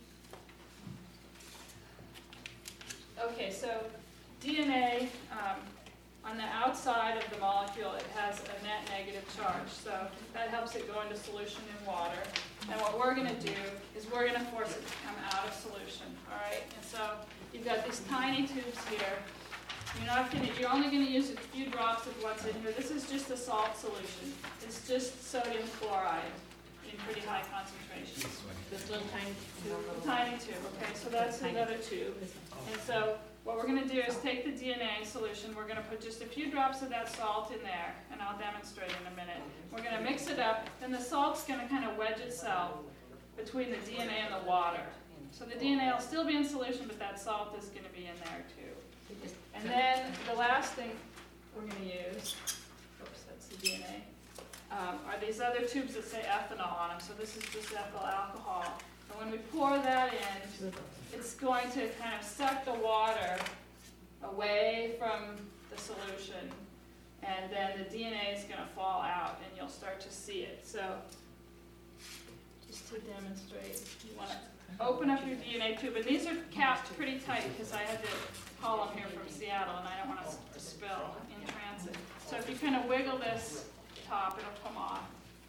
Speaker 2: Okay, so DNA, on the outside of the molecule, it has a net negative charge. So that helps it go into solution in water. And what we're going to do is we're going to force it to come out of solution. All right? And so you've got these tiny tubes here. You're only going to use a few drops of what's in here. This is just a salt solution. It's just sodium chloride in pretty high concentrations.
Speaker 4: This little tiny tube.
Speaker 2: Tiny tube, okay, so that's another tube. And so what we're going to do is take the DNA solution, we're going to put just a few drops of that salt in there, and I'll demonstrate in a minute. We're going to mix it up, and the salt's going to kind of wedge itself between the DNA and the water. So the DNA will still be in solution, but that salt is going to be in there too. And then the last thing we're going to use, oops, that's the DNA, are these other tubes that say ethanol on them. So this is just ethyl alcohol. And when we pour that in, it's going to kind of suck the water away from the solution. And then the DNA is going to fall out, and you'll start to see it. So just to demonstrate, you want to open up your DNA tube. And these are capped pretty tight because I had to haul them here from Seattle, and I don't want to spill in transit. So if you kind of wiggle this top, it'll come off.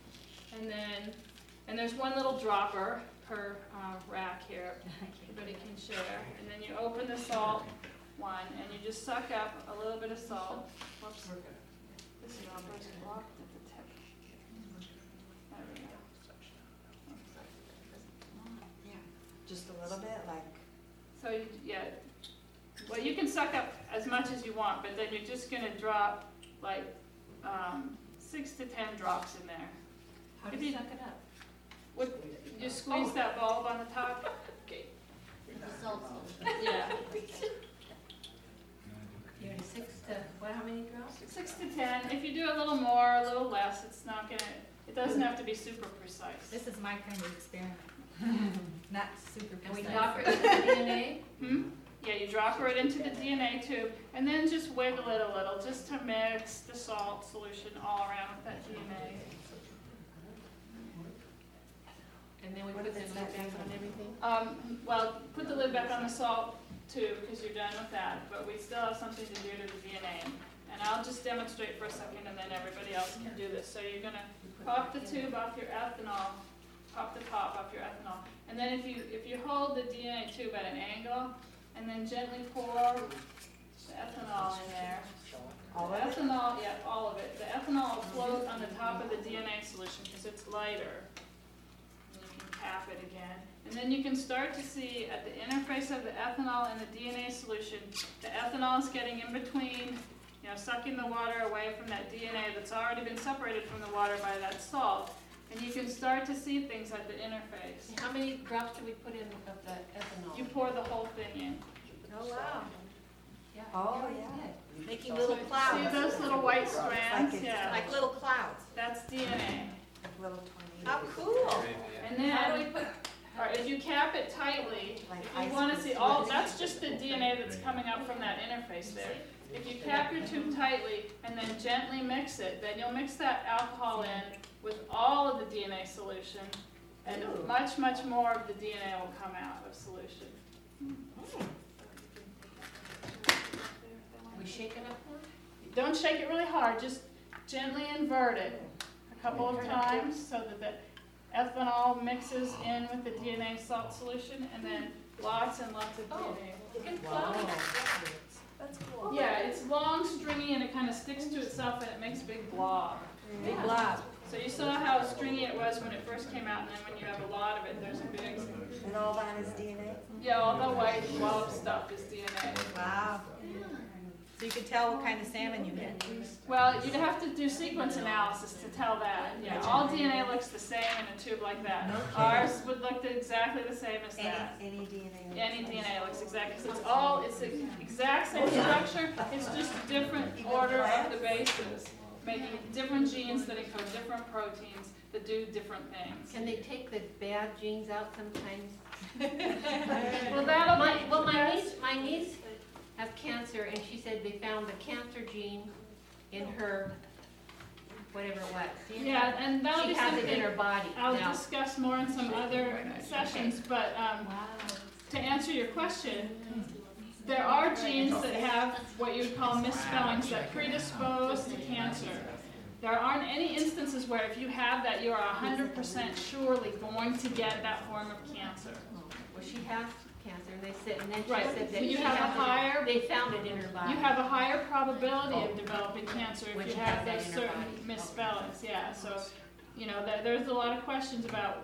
Speaker 2: And there's one little dropper per rack here. Everybody can share. And then you open the salt one, and you just suck up a little bit of salt. Whoops. This dropper is blocked at the tip. There we go.
Speaker 21: Yeah, just a little bit, like.
Speaker 2: So yeah. Well, you can suck up as much as you want, but then you're just going to drop like 6 to 10 drops in there.
Speaker 4: How do you suck it up?
Speaker 2: You squeeze that bulb on the top. Okay.
Speaker 4: The salt solution.
Speaker 2: Yeah.
Speaker 4: You're 6 to, what, how many drops?
Speaker 2: 6 to 10. If you do a little more, a little less, it's not going to, it doesn't have to be super precise.
Speaker 4: This is my kind of experiment. Not super precise.
Speaker 2: And we drop it into the DNA? Yeah, you drop it into the DNA tube, and then just wiggle it a little, just to mix the salt solution all around with that DNA.
Speaker 4: And then we put the lid back on everything?
Speaker 2: Well, put the lid back on the salt tube, because you're done with that, but we still have something to do to the DNA. And I'll just demonstrate for a second, and then everybody else can do this. So you're going to pop the tube off your ethanol, pop the top off your ethanol, and then if you hold the DNA tube at an angle, and then gently pour the ethanol in there. All ethanol, yeah, all of it. The ethanol will float on the top of the DNA solution because it's lighter. And you can cap it again. And then you can start to see at the interface of the ethanol and the DNA solution, the ethanol is getting in between, sucking the water away from that DNA that's already been separated from the water by that salt. And you can start to see things at the interface.
Speaker 1: How many drops do we put in of the ethanol?
Speaker 2: You pour the whole thing in.
Speaker 21: Oh, wow.
Speaker 1: Yeah.
Speaker 21: Oh,
Speaker 1: Very
Speaker 21: yeah.
Speaker 1: good.
Speaker 21: Making little
Speaker 2: So
Speaker 21: clouds.
Speaker 2: See those little white strands? Yeah.
Speaker 21: Like little clouds.
Speaker 2: That's DNA.
Speaker 21: Like little tornadoes. How cool.
Speaker 2: And then,
Speaker 1: How do we put?
Speaker 2: or if you cap it tightly,
Speaker 21: Like
Speaker 2: if you want to see all, that's just the DNA that's coming up from that interface there. If you cap your tube tightly and then gently mix it, then you'll mix that alcohol in with all of the DNA solution, and much, much more of the DNA will come out of solution.
Speaker 1: We shake it up now?
Speaker 2: Don't shake it really hard, just gently invert it a couple of times so that the ethanol mixes in with the DNA salt solution, and then lots and lots of DNA.
Speaker 21: Wow. That's cool.
Speaker 2: Yeah, it's long, stringy, and it kind of sticks to itself, and it makes a big blob.
Speaker 21: Big blob.
Speaker 2: So you saw how stringy it was when it first came out, and then when you have a lot of it, there's a big...
Speaker 21: And all that is DNA?
Speaker 2: Yeah, all the white blob stuff is DNA.
Speaker 21: Wow. So you can tell what kind of salmon you get.
Speaker 2: Well, you'd have to do sequence analysis to tell that. Yeah, all DNA looks the same in a tube like that. Ours would look exactly the same as that.
Speaker 21: Any DNA.
Speaker 2: Any DNA looks exactly. It's the exact same structure. It's just a different order of the bases, making different genes that encode different proteins that do different things.
Speaker 1: Can they take the bad genes out sometimes?
Speaker 2: Well, that'll
Speaker 1: my niece has cancer, and she said they found the cancer gene in her, whatever it was.
Speaker 2: Yeah, and that'll be
Speaker 1: she has
Speaker 2: something
Speaker 1: it in her body.
Speaker 2: I'll
Speaker 1: now.
Speaker 2: discuss more in some other sessions, but to answer your question, there are genes that have what you would call misspellings that predispose to cancer. There aren't any instances where if you have that, you are 100% surely going to get that form of cancer.
Speaker 1: Well, she has cancer, and they said, and then she
Speaker 2: Right,
Speaker 1: said that
Speaker 2: you
Speaker 1: she
Speaker 2: have a
Speaker 1: has it-
Speaker 2: higher,
Speaker 1: they found it in her body.
Speaker 2: you have a higher probability of developing cancer
Speaker 1: When
Speaker 2: if you
Speaker 1: she
Speaker 2: have
Speaker 1: has that
Speaker 2: those
Speaker 1: in her
Speaker 2: certain
Speaker 1: body.
Speaker 2: misspellings, yeah, so, there's a lot of questions about,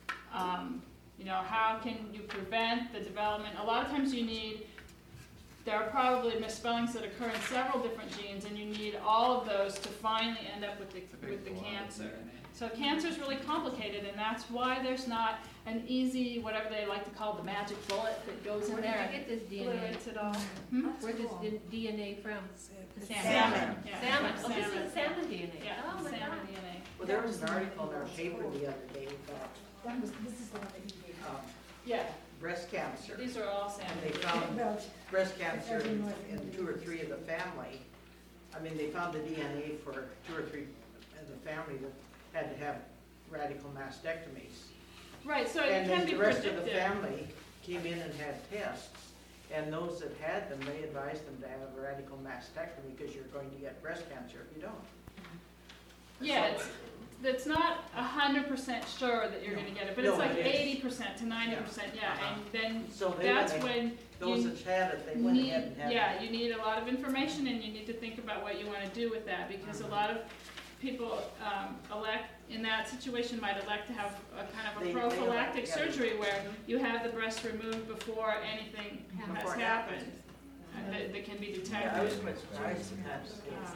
Speaker 2: how can you prevent the development, a lot of times there are probably misspellings that occur in several different genes, and you need all of those to finally end up with the cancer. So cancer is really complicated, and that's why there's not an easy, whatever they like to call the magic bullet that goes in
Speaker 1: Where
Speaker 2: there
Speaker 1: did
Speaker 2: and
Speaker 1: you get this DNA?
Speaker 2: obliterates it all.
Speaker 1: Where's this DNA from?
Speaker 2: Salmon. Yeah.
Speaker 1: Salmon. Oh, this
Speaker 2: Salmon.
Speaker 1: is salmon DNA.
Speaker 2: Yeah,
Speaker 1: Oh, my
Speaker 2: salmon
Speaker 1: God.
Speaker 2: DNA.
Speaker 22: Well, there was an article in our paper the other day about
Speaker 3: This is the one that you gave.
Speaker 2: Yeah,
Speaker 22: breast cancer.
Speaker 2: these are all salmon.
Speaker 22: And they found breast cancer in 2 or 3 of the family. I mean, they found the DNA for 2 or 3 in the family that had to have radical mastectomies.
Speaker 2: Right, so
Speaker 22: And
Speaker 2: it can
Speaker 22: then
Speaker 2: be
Speaker 22: the rest of the
Speaker 2: predictive.
Speaker 22: family came in and had tests. And those that had them, they advised them to have a radical mastectomy because you're going to get breast cancer if you don't.
Speaker 2: Yeah, it's not 100% sure that you're gonna get it, but it's
Speaker 22: No,
Speaker 2: like
Speaker 22: it is.
Speaker 2: 80% to 90%, yeah, and then
Speaker 22: So they
Speaker 2: that's
Speaker 22: went
Speaker 2: when
Speaker 22: those
Speaker 2: you
Speaker 22: that had it, they went
Speaker 2: need,
Speaker 22: ahead and had
Speaker 2: yeah,
Speaker 22: it.
Speaker 2: you need a lot of information, and you need to think about what you wanna do with that, because a lot of people in that situation might elect to have a kind of a
Speaker 22: They
Speaker 2: prophylactic
Speaker 22: elect, yeah.
Speaker 2: surgery where you have the breast removed before anything has
Speaker 22: Before it
Speaker 2: happened, that can be detected.
Speaker 22: Yeah, I was quite surprised at that.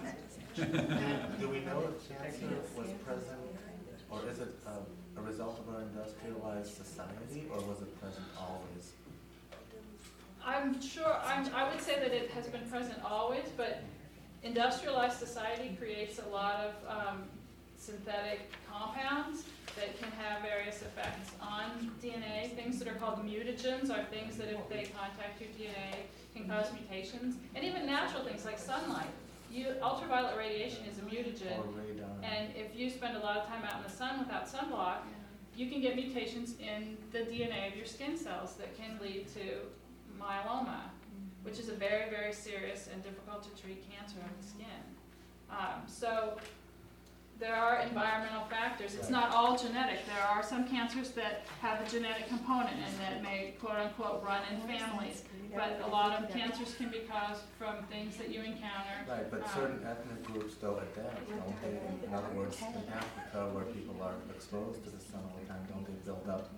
Speaker 20: Do we know if cancer was present, or is it a result of our industrialized society, or was it present always?
Speaker 2: I'm sure, I would say that it has been present always, but industrialized society creates a lot of synthetic compounds that can have various effects on DNA. Things that are called mutagens are things that if they contact your DNA can cause mutations. And even natural things like sunlight. Ultraviolet radiation is a mutagen,
Speaker 20: Or radon?
Speaker 2: and if you spend a lot of time out in the sun without sunblock, you can get mutations in the DNA of your skin cells that can lead to myeloma, which is a very, very serious and difficult to treat cancer of the skin. So there are environmental factors. It's not all genetic. There are some cancers that have a genetic component and that may quote unquote run in families. But a lot of cancers can be caused from things that you encounter.
Speaker 20: Right, but certain ethnic groups don't adapt, don't they? In other words, in Africa, where people are exposed to the sun all the time, don't they build up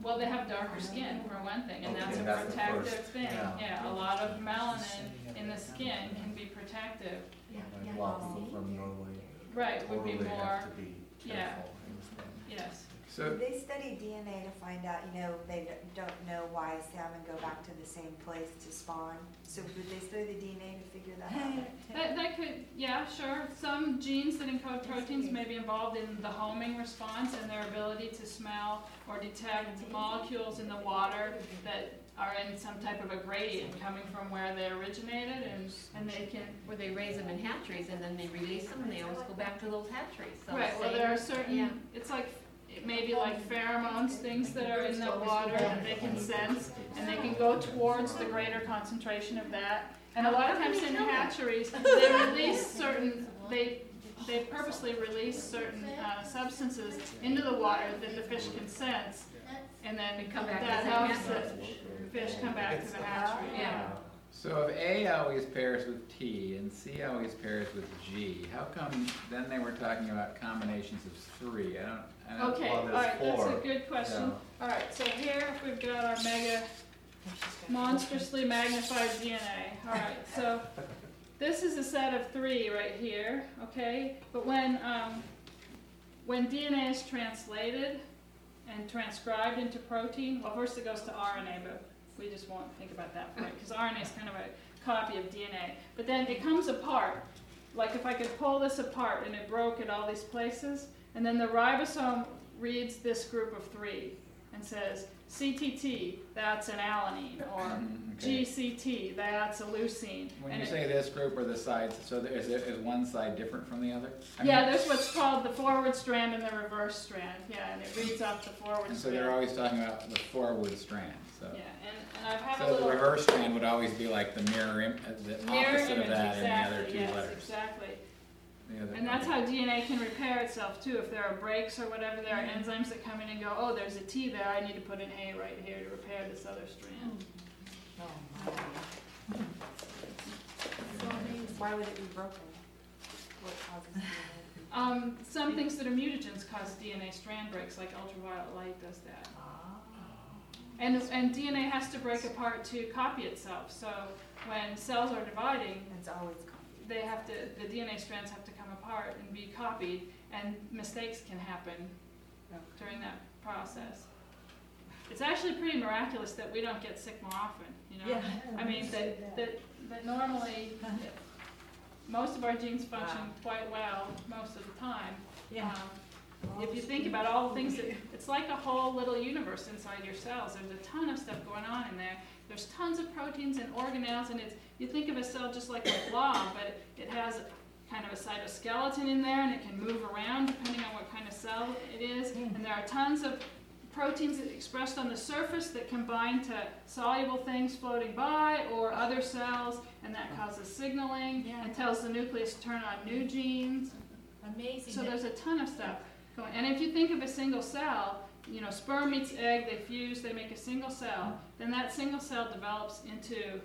Speaker 2: Well, they have darker skin for one thing, and that's
Speaker 13: Okay,
Speaker 2: a
Speaker 13: that's the
Speaker 2: protective
Speaker 13: first,
Speaker 2: thing.
Speaker 13: yeah.
Speaker 2: Yeah, a lot of melanin in the skin can be protective.
Speaker 13: Like, while people from Norway
Speaker 2: Right, would be
Speaker 13: totally
Speaker 2: more,
Speaker 13: have to be
Speaker 2: yeah,
Speaker 13: careful in this thing.
Speaker 2: yes.
Speaker 18: So,
Speaker 4: They study DNA to find out, they don't know why salmon go back to the same place to spawn. So would they study the DNA to figure that out?
Speaker 2: That could, yeah, sure. Some genes that encode proteins may be involved in the homing response and their ability to smell or detect molecules in the water that are in some type of a gradient coming from where they originated, and they can.
Speaker 1: Where they raise them in hatcheries and then they release them and they always go back to those hatcheries. So
Speaker 2: Right, well,
Speaker 1: say-
Speaker 2: there are certain,
Speaker 1: yeah.
Speaker 2: it's like, it may be like pheromones, things that are in the water that they can sense, and they can go towards the greater concentration of that. And a lot of times in hatcheries, they release certain, they purposely release certain substances into the water that the fish can sense, and then
Speaker 1: come back
Speaker 2: that
Speaker 1: as a
Speaker 2: helps
Speaker 1: hatchery.
Speaker 2: the fish come back to the hatchery, yeah.
Speaker 18: so if A always pairs with T and C always pairs with G, how come then they were talking about combinations of 3? I don't.
Speaker 2: Okay,
Speaker 18: Well,
Speaker 2: all
Speaker 18: there's
Speaker 2: right, that's
Speaker 18: 4.
Speaker 2: a good question.
Speaker 18: Yeah.
Speaker 2: All right, so here we've got our mega monstrously magnified DNA. All right, so this is a set of 3 right here, okay? But when DNA is translated and transcribed into protein, well, first it goes to RNA, but we just won't think about that part because RNA is kind of a copy of DNA. But then it comes apart. Like if I could pull this apart and it broke at all these places, and then the ribosome reads this group of 3 and says, CTT, that's an alanine, or
Speaker 18: Okay.
Speaker 2: GCT, that's a leucine.
Speaker 18: When
Speaker 2: And
Speaker 18: you
Speaker 2: it-
Speaker 18: say this group or the sides, so is one side different from the other?
Speaker 2: yeah, there's what's called the forward strand and the reverse strand. Yeah, and it reads off the forward
Speaker 18: And so
Speaker 2: strand.
Speaker 18: they're always talking about the forward strand. So,
Speaker 2: Yeah, and I have a
Speaker 18: so the
Speaker 2: little
Speaker 18: reverse strand would always be like the the
Speaker 2: mirror
Speaker 18: opposite
Speaker 2: image,
Speaker 18: of that in the other
Speaker 2: exactly,
Speaker 18: 2
Speaker 2: yes,
Speaker 18: letters.
Speaker 2: exactly.
Speaker 18: The other-
Speaker 2: And that's how DNA can repair itself too. If there are breaks or whatever, there are enzymes that come in and go, oh, there's a T there, I need to put an A right here to repair this other strand.
Speaker 4: Why would it be broken? What causes DNA?
Speaker 2: Some things that are mutagens cause DNA strand breaks, like ultraviolet light does that. And DNA has to break apart to copy itself. So when cells are dividing,
Speaker 4: It's always
Speaker 2: they have to, the DNA strands have to come apart and be copied, and mistakes can happen during that process. It's actually pretty miraculous that we don't get sick more often, you know?
Speaker 4: Yeah.
Speaker 2: I mean, that normally, most of our genes function quite well most of the time.
Speaker 4: Yeah.
Speaker 2: If you think about all the things that, it's like a whole little universe inside your cells. There's a ton of stuff going on in there. There's tons of proteins and organelles, and you think of a cell just like a blob, but it has kind of a cytoskeleton in there, and it can move around depending on what kind of cell it is. And there are tons of proteins expressed on the surface that combine to soluble things floating by or other cells, and that causes signaling and tells the nucleus to turn on new genes.
Speaker 1: Amazing.
Speaker 2: So there's a ton of stuff going. And if you think of a single cell, sperm meets egg, they fuse, they make a single cell. Then that single cell develops into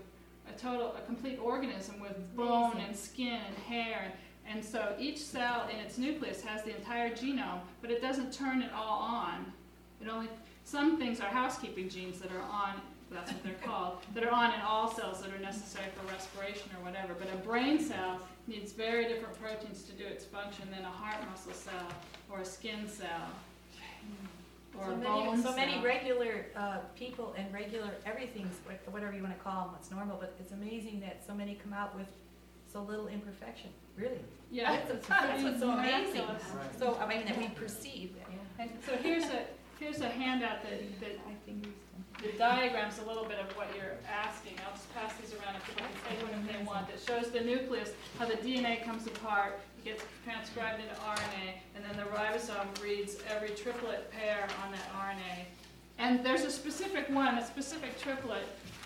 Speaker 2: a complete organism with bone and skin and hair. And so each cell in its nucleus has the entire genome, but it doesn't turn it all on. Some things are housekeeping genes that are on, that's what they're called, that are on in all cells that are necessary for respiration or whatever. But a brain cell needs very different proteins to do its function than a heart muscle cell or a skin cell or a bone
Speaker 21: So
Speaker 2: cell.
Speaker 21: many regular people and regular everything's, whatever you want to call them, what's normal, but it's amazing that so many come out with so little imperfection, really.
Speaker 2: Yeah,
Speaker 21: That's what's so amazing.
Speaker 2: miraculous.
Speaker 21: So, I mean, that we perceive.
Speaker 2: And so here's a handout that the diagram's a little bit of what you're asking. I'll just pass these around if people can take one if they want. It shows the nucleus, how the DNA comes apart, gets transcribed into RNA, and then the ribosome reads every triplet pair on that RNA. And there's a specific one, a specific triplet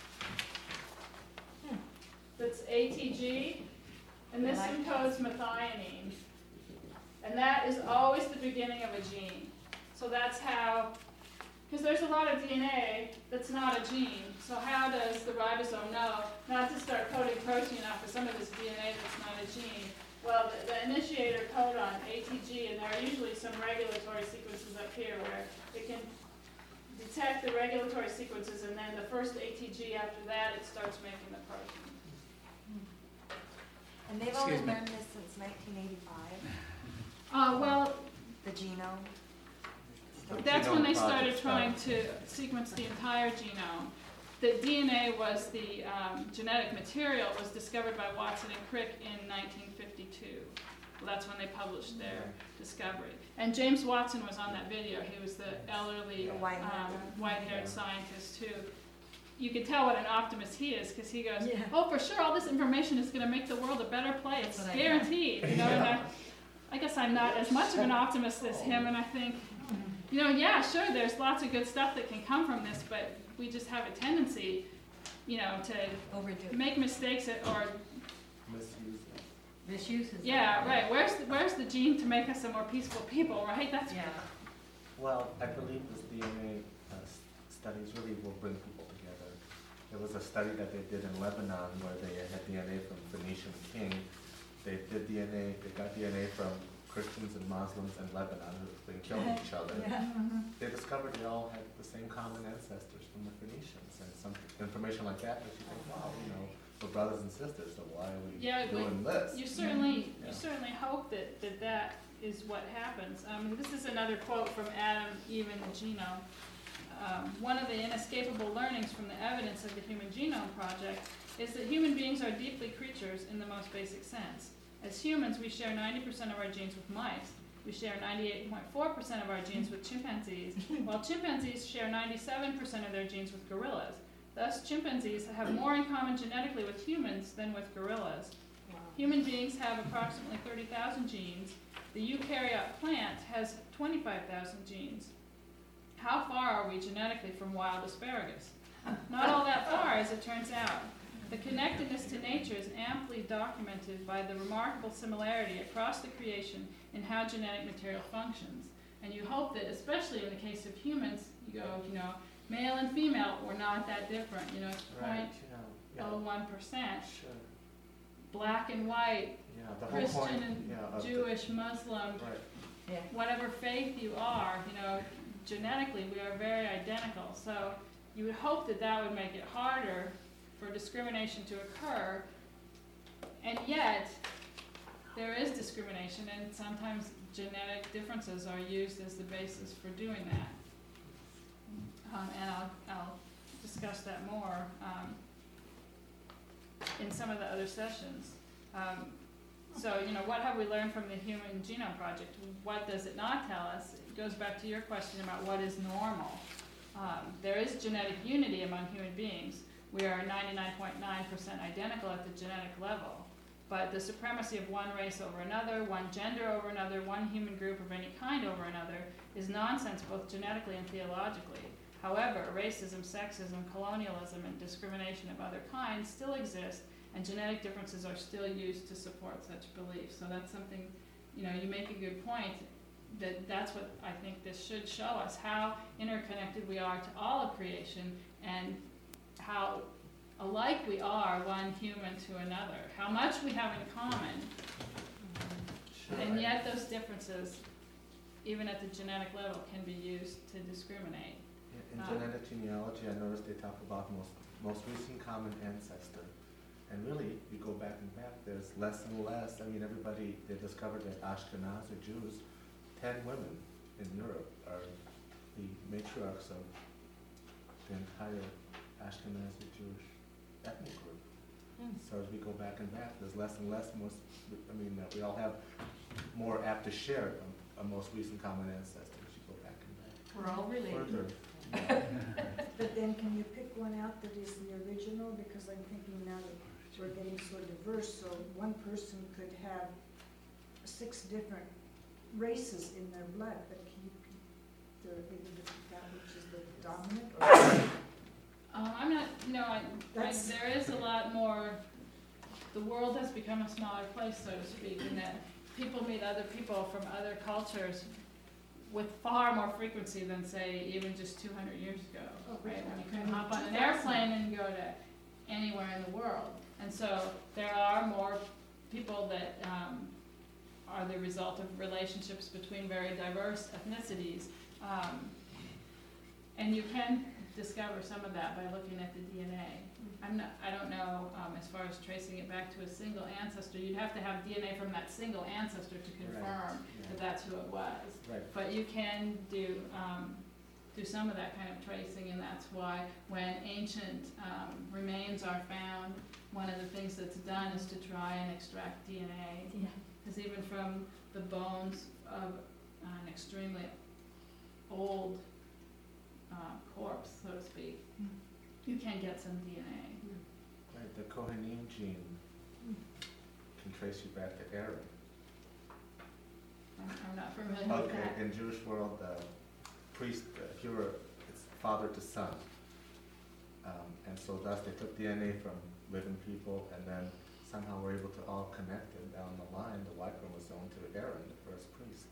Speaker 2: that's ATG, and this encodes methionine. And that is always the beginning of a gene. So that's how, because there's a lot of DNA that's not a gene. So how does the ribosome know not to start coding protein off of some of this DNA that's not a gene? Well, the initiator codon, ATG, and there are usually some regulatory sequences up here where it can detect the regulatory sequences, and then the first ATG after that, it starts making the protein.
Speaker 4: And they've only learned this since 1985,
Speaker 2: Well,
Speaker 4: the genome.
Speaker 2: that's when they started trying to sequence the entire genome. The DNA was the genetic material was discovered by Watson and Crick in 1952. Well, that's when they published their discovery. And James Watson was on that video. He was the elderly white-haired scientist who, you could tell what an optimist he is, because he goes, oh, for sure, all this information is going to make the world a better place, guaranteed. You know, and I guess I'm not as much of an optimist as him, and I think, you know, yeah, sure, there's lots of good stuff that can come from this, but we just have a tendency, you know, to make mistakes or
Speaker 20: misuse it.
Speaker 2: Yeah, right. Where's the gene to make us a more peaceful people, right? That's
Speaker 20: Well, I believe this DNA studies really will bring people together. There was a study that they did in Lebanon where they had DNA from Phoenician king. They did DNA. They got DNA from Christians and Muslims in Lebanon who've been killing each other. They discovered they all had the same common ancestors from the Phoenicians, and some information like that makes you think, wow, you know, we're brothers and sisters. So why are we doing this?
Speaker 2: You certainly hope that is what happens. This is another quote from Adam, Eve, and the Genome. One of the inescapable learnings from the evidence of the Human Genome Project is that human beings are deeply creatures in the most basic sense. As humans, we share 90% of our genes with mice. We share 98.4% of our genes with chimpanzees, while chimpanzees share 97% of their genes with gorillas. Thus, chimpanzees have more in common genetically with humans than with gorillas. Wow. Human beings have approximately 30,000 genes. The eukaryote plant has 25,000 genes. How far are we genetically from wild asparagus? Not all that far, as it turns out. The connectedness to nature is amply documented by the remarkable similarity across the creation in how genetic material functions. And you hope that, especially in the case of humans, you go, you know, male and female, we're not that different. You know, it's 0.01%. Black and white, Christian and Jewish, Muslim, whatever faith you are, you know, genetically we are very identical. So you would hope that that would make it harder for discrimination to occur, and yet there is discrimination, and sometimes genetic differences are used as the basis for doing that. And I'll discuss that more in some of the other sessions. So, you know, what have we learned from the Human Genome Project? What does it not tell us? It goes back to your question about what is normal. There is genetic unity among human beings. We are 99.9% identical at the genetic level. But the supremacy of one race over another, one gender over another, one human group of any kind over another is nonsense both genetically and theologically. However, racism, sexism, colonialism, and discrimination of other kinds still exist, and genetic differences are still used to support such beliefs. So that's something, you know, you make a good point, that's what I think this should show us, how interconnected we are to all of creation, and how alike we are one human to another, how much we have in common, and yet those differences, even at the genetic level, can be used to discriminate.
Speaker 20: In genetic genealogy, I noticed they talk about most recent common ancestor. And really, you go back and back, there's less and less. I mean, everybody, they discovered that Ashkenazi Jews, 10 women in Europe are the matriarchs of the entire Ashkenazi Jewish ethnic group. So as we go back and back, there's less and less. We all have more apt to share a most recent common ancestor as you go back and back.
Speaker 21: We're all related.
Speaker 5: But then can you pick one out that is the original? Because I'm thinking now that we're getting so diverse, so one person could have 6 different races in their blood, but can you pick that which is the dominant? Or
Speaker 2: I'm not, there is a lot more, the world has become a smaller place, so to speak, in that people meet other people from other cultures with far more frequency than, say, even just 200 years ago, right? When you can hop on an airplane and go to anywhere in the world. And so there are more people that are the result of relationships between very diverse ethnicities. And you can discover some of that by looking at the DNA. I don't know, as far as tracing it back to a single ancestor, you'd have to have DNA from that single ancestor to confirm that that's who it was.
Speaker 20: Right.
Speaker 2: But you can do some of that kind of tracing, and that's why when ancient remains are found, one of the things that's done is to try and extract DNA. Because even from the bones of an extremely old corpse, so to speak, you can get some DNA.
Speaker 20: Right, the Kohanim gene can trace you back to Aaron.
Speaker 2: I'm not familiar with that.
Speaker 20: Okay, in Jewish world, priest, if you were, it's father to son. And so thus they took DNA from living people and then somehow were able to all connect it down the line, the Y chromosome, to Aaron, the first priest.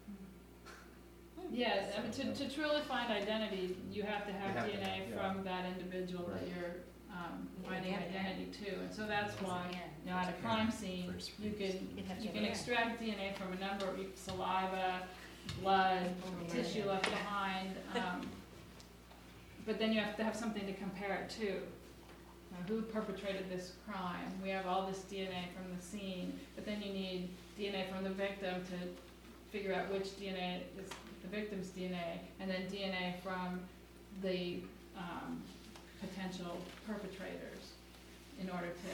Speaker 2: Yes, I mean, to truly find identity, you have to have
Speaker 20: You have to
Speaker 2: DNA
Speaker 20: have, yeah.
Speaker 2: from that individual that
Speaker 20: Right.
Speaker 2: you're finding identity to, and so that's why, you know, at a crime scene, you can extract DNA from a number of saliva, blood, tissue left behind, but then you have to have something to compare it to. Who perpetrated this crime? We have all this DNA from the scene, but then you need DNA from the victim to figure out which DNA is the victim's DNA, and then DNA from the potential perpetrators in order to,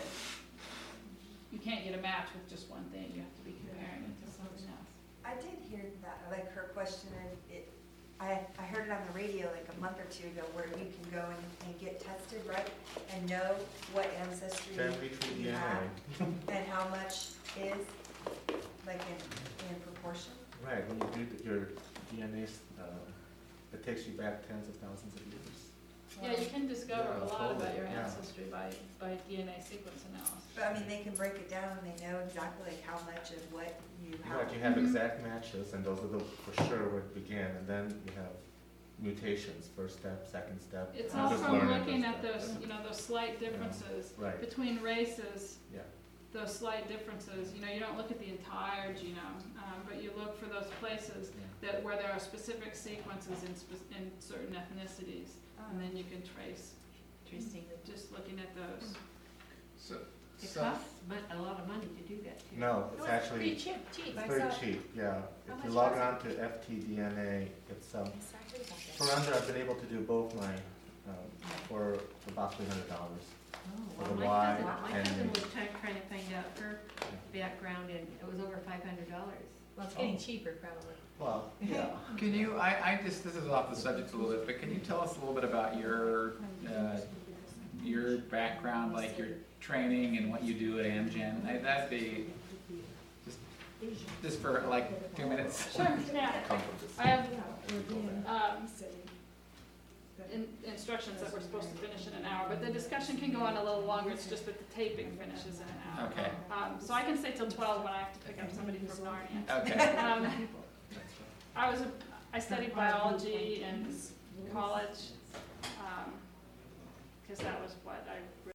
Speaker 2: you can't get a match with just one thing, you have to be comparing it to something else.
Speaker 4: I did hear that, like her question, and I heard it on the radio like a month or two ago, where you can go and get tested, right? And know what ancestry
Speaker 20: Family tree
Speaker 4: you have,
Speaker 20: DNA.
Speaker 4: and how much is, like in proportion.
Speaker 20: Right, when you do your DNA, it takes you back tens of thousands of years.
Speaker 2: Yeah, you can discover
Speaker 20: Yeah,
Speaker 2: a lot about
Speaker 20: totally,
Speaker 2: your
Speaker 20: yeah.
Speaker 2: ancestry by DNA sequence analysis.
Speaker 4: But I mean, they can break it down and they know exactly like how much of what you have.
Speaker 20: Right, you have exact matches, and those are the, for sure, where it began, and then you have mutations, first step, second step.
Speaker 2: It's
Speaker 20: I'm
Speaker 2: all
Speaker 20: just
Speaker 2: from
Speaker 20: learning
Speaker 2: looking
Speaker 20: this
Speaker 2: at
Speaker 20: stuff.
Speaker 2: those, you know, those slight differences
Speaker 20: Right.
Speaker 2: between races.
Speaker 20: Yeah.
Speaker 2: Those slight differences, you know, you don't look at the entire genome, but you look for those places that where there are specific sequences in certain ethnicities, and then you can trace.
Speaker 21: Interesting.
Speaker 2: Just looking at those.
Speaker 1: It costs a lot of money to do that too.
Speaker 20: No, it's actually,
Speaker 21: Pretty cheap.
Speaker 20: it's very cheap, yeah.
Speaker 21: How
Speaker 20: If you
Speaker 21: much
Speaker 20: log
Speaker 21: was it?
Speaker 20: on to FTDNA, it's, for under, I've been able to do both my, for about $300.
Speaker 1: Oh,
Speaker 20: For the
Speaker 1: well,
Speaker 20: Y
Speaker 1: my
Speaker 20: and
Speaker 1: cousin
Speaker 20: the-
Speaker 1: was trying to find out her background, and it was over $500.
Speaker 21: Well, it's getting cheaper probably.
Speaker 20: Well, yeah.
Speaker 18: Can you, I just, this is off the subject a little bit, but can you tell us a little bit about your background, like your training and what you do at Amgen? That'd be, just for like 2 minutes.
Speaker 2: Sure, yeah. I have instructions that we're supposed to finish in an hour, but the discussion can go on a little longer, it's just that the taping finishes in an hour.
Speaker 18: Okay.
Speaker 2: So I can stay till 12 when I have to pick up somebody from Narnia.
Speaker 18: Okay.
Speaker 2: I studied biology in college, because that was what I